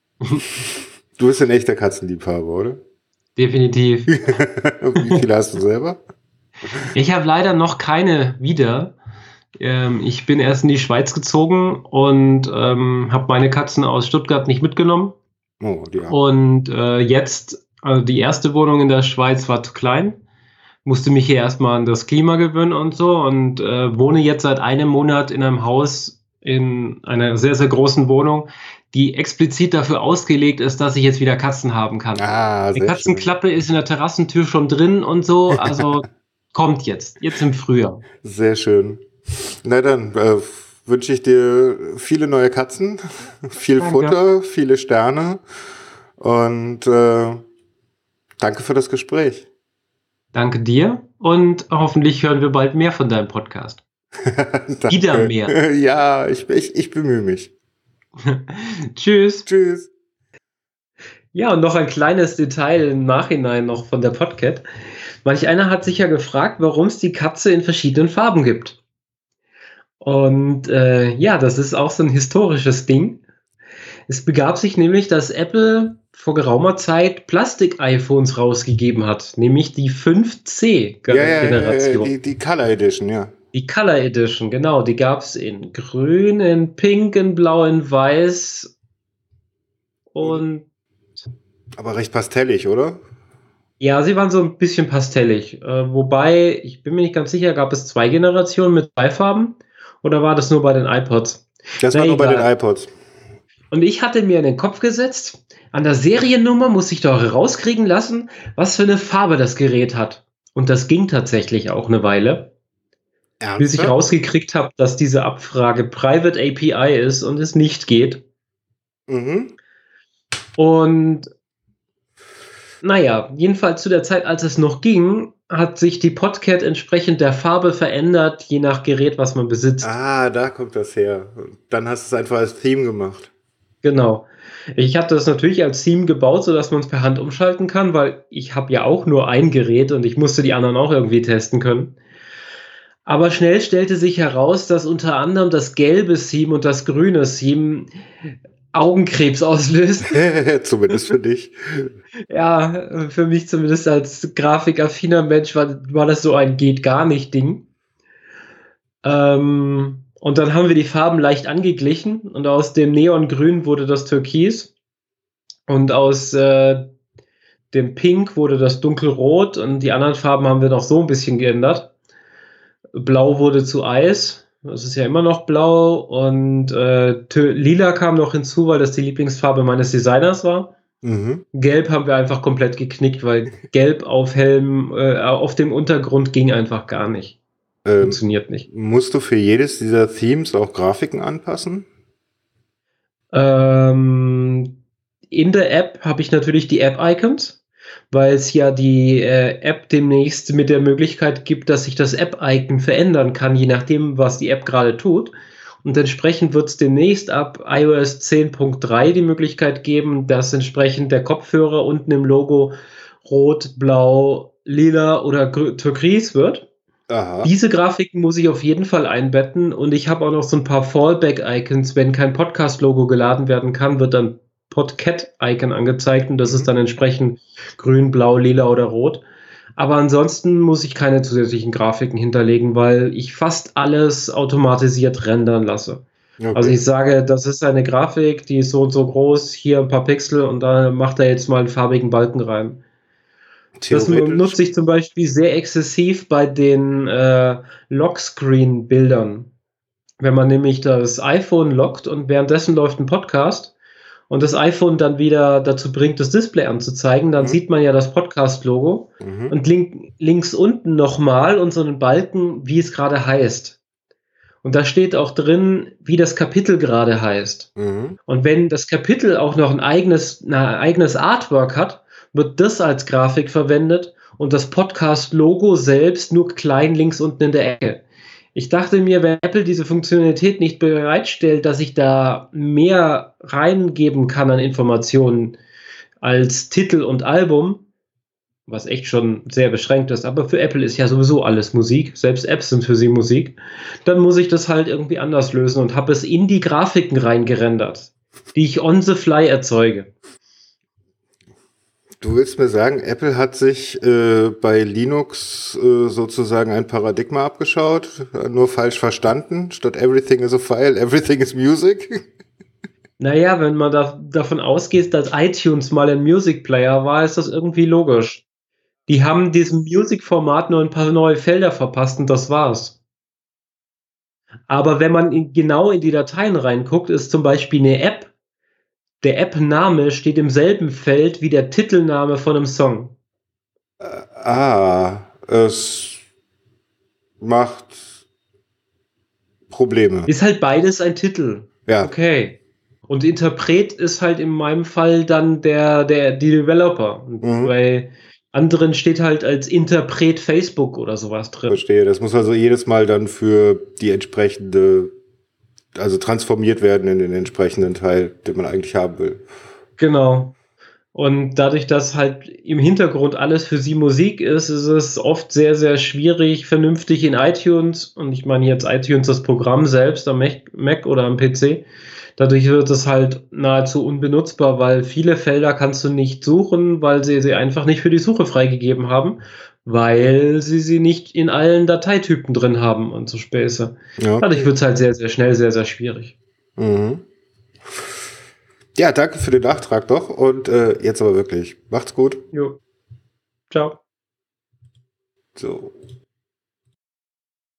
Du bist ein echter Katzenliebhaber, oder? Definitiv. Wie viele hast du selber? Ich habe leider noch keine wieder. Ähm, ich bin erst in die Schweiz gezogen und ähm, habe meine Katzen aus Stuttgart nicht mitgenommen. Oh, die haben. Und äh, jetzt, also die erste Wohnung in der Schweiz war zu klein. Musste mich hier erstmal an das Klima gewöhnen und so und äh, wohne jetzt seit einem Monat in einem Haus in einer sehr, sehr großen Wohnung, die explizit dafür ausgelegt ist, dass ich jetzt wieder Katzen haben kann. Ah, Die sehr schön. Katzenklappe ist in der Terrassentür schon drin und so, also kommt jetzt, jetzt im Frühjahr. Sehr schön. Na dann äh, wünsche ich dir viele neue Katzen, viel Danke. Futter, viele Sterne und äh, danke für das Gespräch. Danke dir und hoffentlich hören wir bald mehr von deinem Podcast. Danke. Wieder mehr. Ja, ich, ich, ich bemühe mich. Tschüss. Tschüss. Ja, und noch ein kleines Detail im Nachhinein noch von der Podcat. Manch einer hat sich ja gefragt, warum es die Katze in verschiedenen Farben gibt. Und äh, ja, das ist auch so ein historisches Ding. Es begab sich nämlich, dass Apple vor geraumer Zeit Plastik-iPhones rausgegeben hat, nämlich die fünf C Ja, ja, ja, Generation. die, die Color Edition, ja. Die Color Edition, genau, die gab es in grün, in pink, in blau, in weiß und Aber recht pastellig, oder? ja, sie waren so ein bisschen pastellig. Äh, wobei, ich bin mir nicht ganz sicher, gab es zwei Generationen mit zwei Farben oder war das nur bei den iPods? Das Na, war nur bei egal. den iPods. Und ich hatte mir in den Kopf gesetzt, an der Seriennummer muss ich doch rauskriegen lassen, was für eine Farbe das Gerät hat. Und das ging tatsächlich auch eine Weile, bis ich Ernsthaft? rausgekriegt habe, dass diese Abfrage Private A P I ist und es nicht geht. Mhm. Und Naja, jedenfalls zu der Zeit, als es noch ging, hat sich die Podcat entsprechend der Farbe verändert, je nach Gerät, was man besitzt. Ah, da kommt das her. Dann hast du es einfach als Theme gemacht. Genau. Ich habe das natürlich als Theme gebaut, sodass man es per Hand umschalten kann, weil ich habe ja auch nur ein Gerät und ich musste die anderen auch irgendwie testen können. Aber schnell stellte sich heraus, dass unter anderem das gelbe Theme und das grüne Theme Augenkrebs auslöst. Zumindest für dich. Ja, für mich zumindest als grafikaffiner Mensch war, war das so ein Geht-gar-nicht-Ding. Ähm, und dann haben wir die Farben leicht angeglichen und aus dem Neongrün wurde das Türkis und aus äh, dem Pink wurde das Dunkelrot und die anderen Farben haben wir noch so ein bisschen geändert. Blau wurde zu Eis. Das ist ja immer noch blau und äh, lila kam noch hinzu, weil das die Lieblingsfarbe meines Designers war. Mhm. Gelb haben wir einfach komplett geknickt, weil gelb auf hellem, äh, auf dem Untergrund ging einfach gar nicht. Ähm, Funktioniert nicht. Musst du für jedes dieser Themes auch Grafiken anpassen? Ähm, in der App habe ich natürlich die App-Icons, weil es ja die äh, App demnächst mit der Möglichkeit gibt, dass sich das App-Icon verändern kann, je nachdem, was die App gerade tut. Und entsprechend wird es demnächst ab i O S zehn Punkt drei die Möglichkeit geben, dass entsprechend der Kopfhörer unten im Logo rot, blau, lila oder türkis wird. Aha. Diese Grafiken muss ich auf jeden Fall einbetten und ich habe auch noch so ein paar Fallback-Icons. Wenn kein Podcast-Logo geladen werden kann, wird dann Podcat-Icon angezeigt und das Mhm. ist dann entsprechend grün, blau, lila oder rot. Aber ansonsten muss ich keine zusätzlichen Grafiken hinterlegen, weil ich fast alles automatisiert rendern lasse. Okay. Also ich sage, das ist eine Grafik, die ist so und so groß, hier ein paar Pixel und da macht er jetzt mal einen farbigen Balken rein. Das Theoretisch- nutze ich zum Beispiel sehr exzessiv bei den äh, Lockscreen-Bildern. Wenn man nämlich das iPhone lockt und währenddessen läuft ein Podcast und das iPhone dann wieder dazu bringt, das Display anzuzeigen, dann Mhm. sieht man ja das Podcast-Logo Mhm. und link, links unten nochmal unseren Balken, wie es gerade heißt. Und da steht auch drin, wie das Kapitel gerade heißt. Mhm. Und wenn das Kapitel auch noch ein eigenes, ein eigenes Artwork hat, wird das als Grafik verwendet und das Podcast-Logo selbst nur klein links unten in der Ecke. Ich dachte mir, wenn Apple diese Funktionalität nicht bereitstellt, dass ich da mehr reingeben kann an Informationen als Titel und Album, was echt schon sehr beschränkt ist, aber für Apple ist ja sowieso alles Musik, selbst Apps sind für sie Musik, dann muss ich das halt irgendwie anders lösen und habe es in die Grafiken reingerendert, die ich on the fly erzeuge. Du willst mir sagen, Apple hat sich äh, bei Linux äh, sozusagen ein Paradigma abgeschaut, äh, nur falsch verstanden, statt everything is a file, everything is music? Naja, wenn man da, davon ausgeht, dass iTunes mal ein Music Player war, ist das irgendwie logisch. Die haben diesem Music-Format nur ein paar neue Felder verpasst und das war's. Aber wenn man in, genau in die Dateien reinguckt, ist zum Beispiel eine App, der App-Name steht im selben Feld wie der Titelname von einem Song. Äh, ah, es macht Probleme. Ist halt beides ein Titel. Ja. Okay. Und Interpret ist halt in meinem Fall dann der, der, die Developer. Und Mhm. bei anderen steht halt als Interpret Facebook oder sowas drin. Verstehe. Das muss also jedes Mal dann für die entsprechende, also transformiert werden in den entsprechenden Teil, den man eigentlich haben will. Genau. Und dadurch, dass halt im Hintergrund alles für sie Musik ist, ist es oft sehr, sehr schwierig, vernünftig in iTunes, und ich meine jetzt iTunes, das Programm selbst am Mac, Mac oder am P C, dadurch wird es halt nahezu unbenutzbar, weil viele Felder kannst du nicht suchen, weil sie sie einfach nicht für die Suche freigegeben haben, weil sie sie nicht in allen Dateitypen drin haben und so Späße. Ja, Dadurch okay. wird es halt sehr, sehr schnell, sehr, sehr schwierig. Mhm. Ja, danke für den Nachtrag doch. Und äh, jetzt aber wirklich. Macht's gut. Jo. Ciao. So.